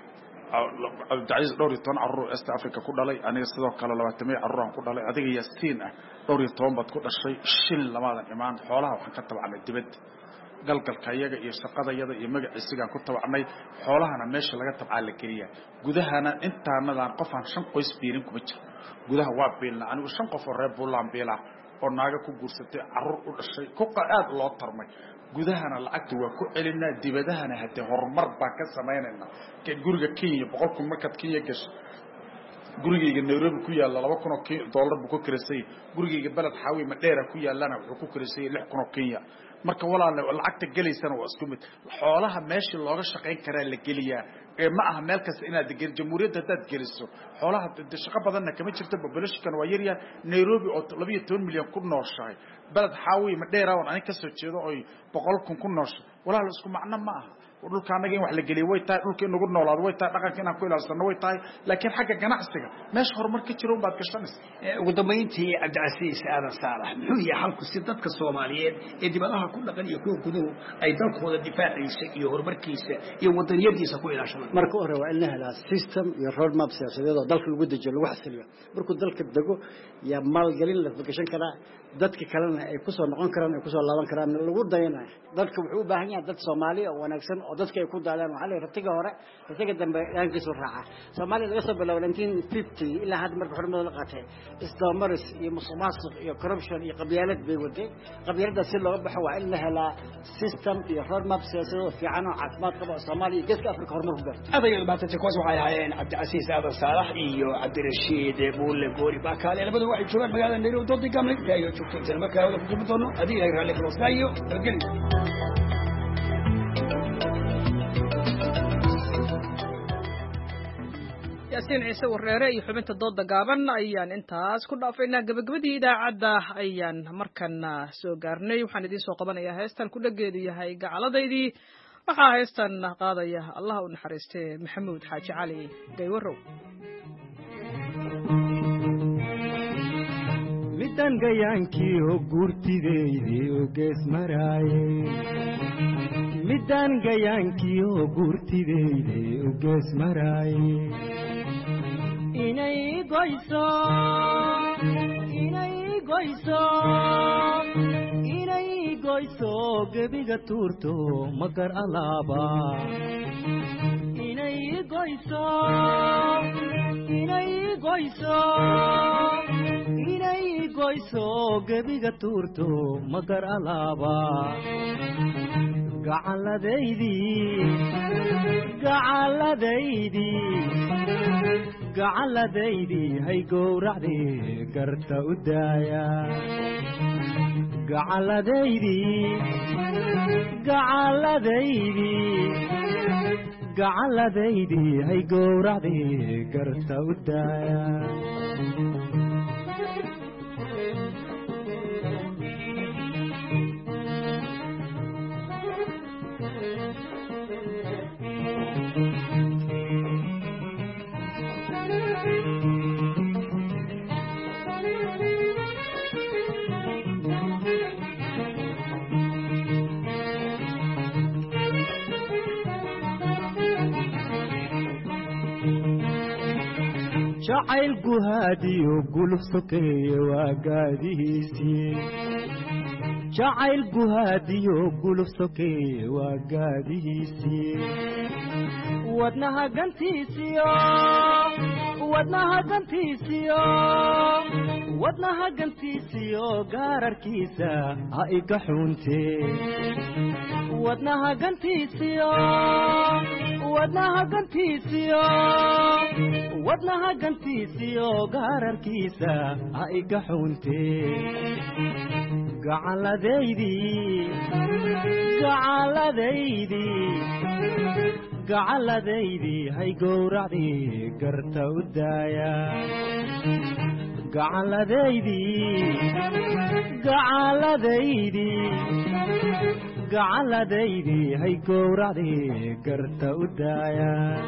[SPEAKER 21] Cabdi Aziz dhowr iyo toban carruur East Africa ku dhalay aniga sidoo kale labaatan carruur ku dhalay adiga Yaasiin ah dhowr iyo toban bad ku dhashay shil lamadan imaan xoolaha waxaan ka tabacnay dibad galgalka iyaga iyo shaqadayada iyo magaciisiga ku tabacnay xoolahana meesha laga tabcaa la kaliya gudahana intaanadan qof aan shan qoys biirin kuma jiro gudaha waa biilna anigu shan qof oo reer Buulaan biila oo naaga ku guursatay carruur u dhashay ku qaad loo tarmay gudahana lacagta waa ku celinaa dibadahana hadii horumar baa ka sameeynayna ka guriga Kenya boqol kun markaad Kenya gasho gurigeyga Nairobi ku yaala laba kun oo dollar buu ku kirisay gurigeyga balad xawi ma dheera ku yaalana wuxuu ku kirisay lix kun oo Kenya marka walaal lacagta galeysana waa isku mid xoolaha meeshii looga shaqeyn karaa la geliyaa ee ma aha meel kasta inaad gal jamhuuriyadda dad geliso xoolaha shaqo badanna kama jirto population waa yar Nairobi oo laba iyo toban milyan ku nooshahay balad xawi ma dheera oo aan ka soo jeedo oo boqol kun ku nooshahay walaal isku macna ma aha dhulkaanaga in wax la geliyo way tahay dhulka inagu noolaado way tahay dhaqanka inaan ku ilaalsano way tahay laakiin xagga ganacsiga meesha horumar ka jiro baad gashanaysaa
[SPEAKER 14] ugu dambeyntii Cabdi Aziz Aadan Saalax muxuu yahay halku si dadka Soomaaliyeed ee dibadaha ku dhaqan iyo kuwa guduhu ay dalkooda difaacaysa iyo horumarkiisa iyo wadaniyadiisa ku ilaashadaan
[SPEAKER 22] marka hore waa in la helaa system iyo road map siyaasadeed oo dalka lagu dejiyo lagu xasiliyo markuu dalka dago ya maalgelin la gashan kara dadka kalena ay ku soo noqon karaan ay ku soo laaban karaan lagu dayanayo dalka wuxuu u baahan yahay dad Soomaali oo wanaagsan oo dadka ay ku daadaan waxa la ratiga hore ratiga dambe yaankiisu raaca Soomaaliya laga soo bilaabo nineteen fifty ilaa hadda markii xornimada la qaatay isdoomaris iyo musuqmaasuq iyo corruption iyo qabyaalad bay waday qabyaalada si looga baxo waa in la helaa system iyo roadmap siyaasadeed fiican oo caafimaad qaba Soomaaliya iyo geeska Afrika horumar ku gaarto
[SPEAKER 14] adayga baatay kuwaas waxay ahaayeen Cabdi Aadan Saalax iyo Cabdirashiid Buule Goori Bakaale labadu waxay joogaan magaalada Nairobi doodii gamay iyo joogteen markaa wada ku jibtoono adii ay raali kala saayo gal
[SPEAKER 1] yaasiin ciise wareere iyo xubinta dooda gaaban ayaan intaas ku dhaafaynaa gabagabadii idaacadda ayaan markana soo gaarnay waxaan idiin soo qabanayaa heestan ku dhageedu yahay gacaladaydii waxaa heestan qaadaya allah u naxariistee maxamuud xaaji cali gaywarow
[SPEAKER 3] midan gayaankii oo guurtideydii oo gees maraaye midan gayaankii oo guurtideydii oo gees maraaye inay goyso inay goyso inay goyso gebiga tuurto magar alaaba inay goyso inay goyso inay goyso gebiga tuurto magar alaaba gacaladeydii gacaladeydii gacaladeydii hay gowracdii garta u daaya gacaladeydii gacaladeydii gacaladeydii hay gowracdii garta u daaya jacayl guhaadiyo guluf sokeeye waa gaadihiisii jacayl guhaadiyo guluf sokeeye waa gaadihiisii wadnaha gantiisiyo wadnaha gantiisiyo wadnaha gantiisiyo gaararkiisa ha iga xuuntee wadnaha gantiisiyo wadnaha gantiisiyo wadnaha gantiisiyo gaararkiisa ha iga xuuntee gacaladeydii gacaladeydii gacaladeydii hay gowracdii garta u daaya gacaladeydii gacaladeydii gacaladeydii hay gowracdii garta u daaya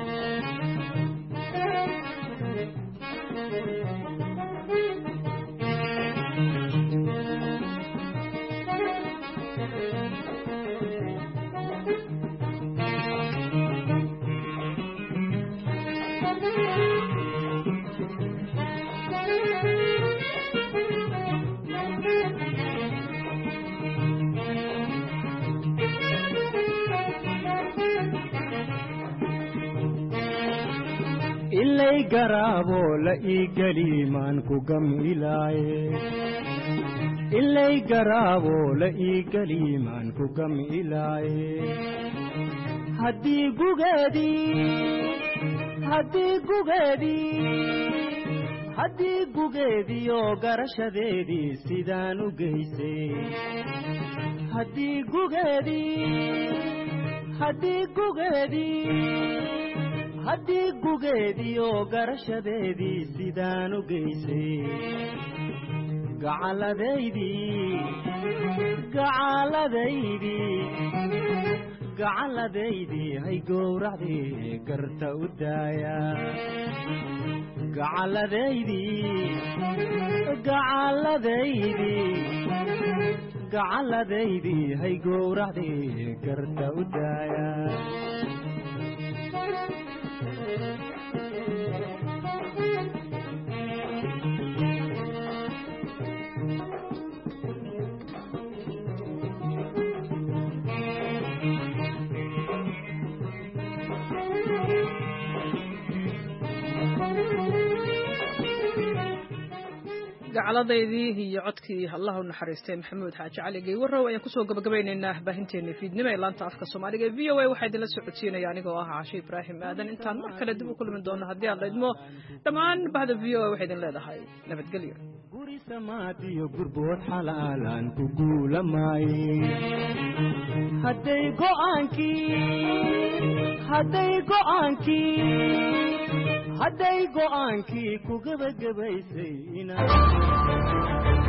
[SPEAKER 3] ilay garaabo la ii geliimaan ku gamilaaye ilay garaabo la ii geliimaan ku gamilaaye haddii gugeedii haddii gugeedii haddii gugeediyo garashadeedii sidaan u geysay haddii gugeedii haddii gugeedii haddii gugeediyo garashadeedii sidaan u geysay gacaladeydii gacaladeydii gacaladeydii hay gowracdii garta u daaya gacaladeydii gacaladeydii gacaladeydii hay gowracdii garta u daaya
[SPEAKER 1] gacaladaydii iyo codkii allah u naxariistay maxamuud xaaji cali geewarow ayaan kusoo gabagabeynaynaa baahinteena fiidnimo ee laanta afka soomaaliga ee v o a waxaa idinla socodsiinaya anigoo ah caashe ibraahim aadan intaan mar kale dib u kulmi doono haddii aad laydmo dhammaan bahda v o a waxay idin leedahay nabadgelyo
[SPEAKER 3] guri samaadiyo gurbood xalaalaan ku guulamaaye hadday go'aankii hadday go'aankii hadday go'aankii ku gabagabaysay inaad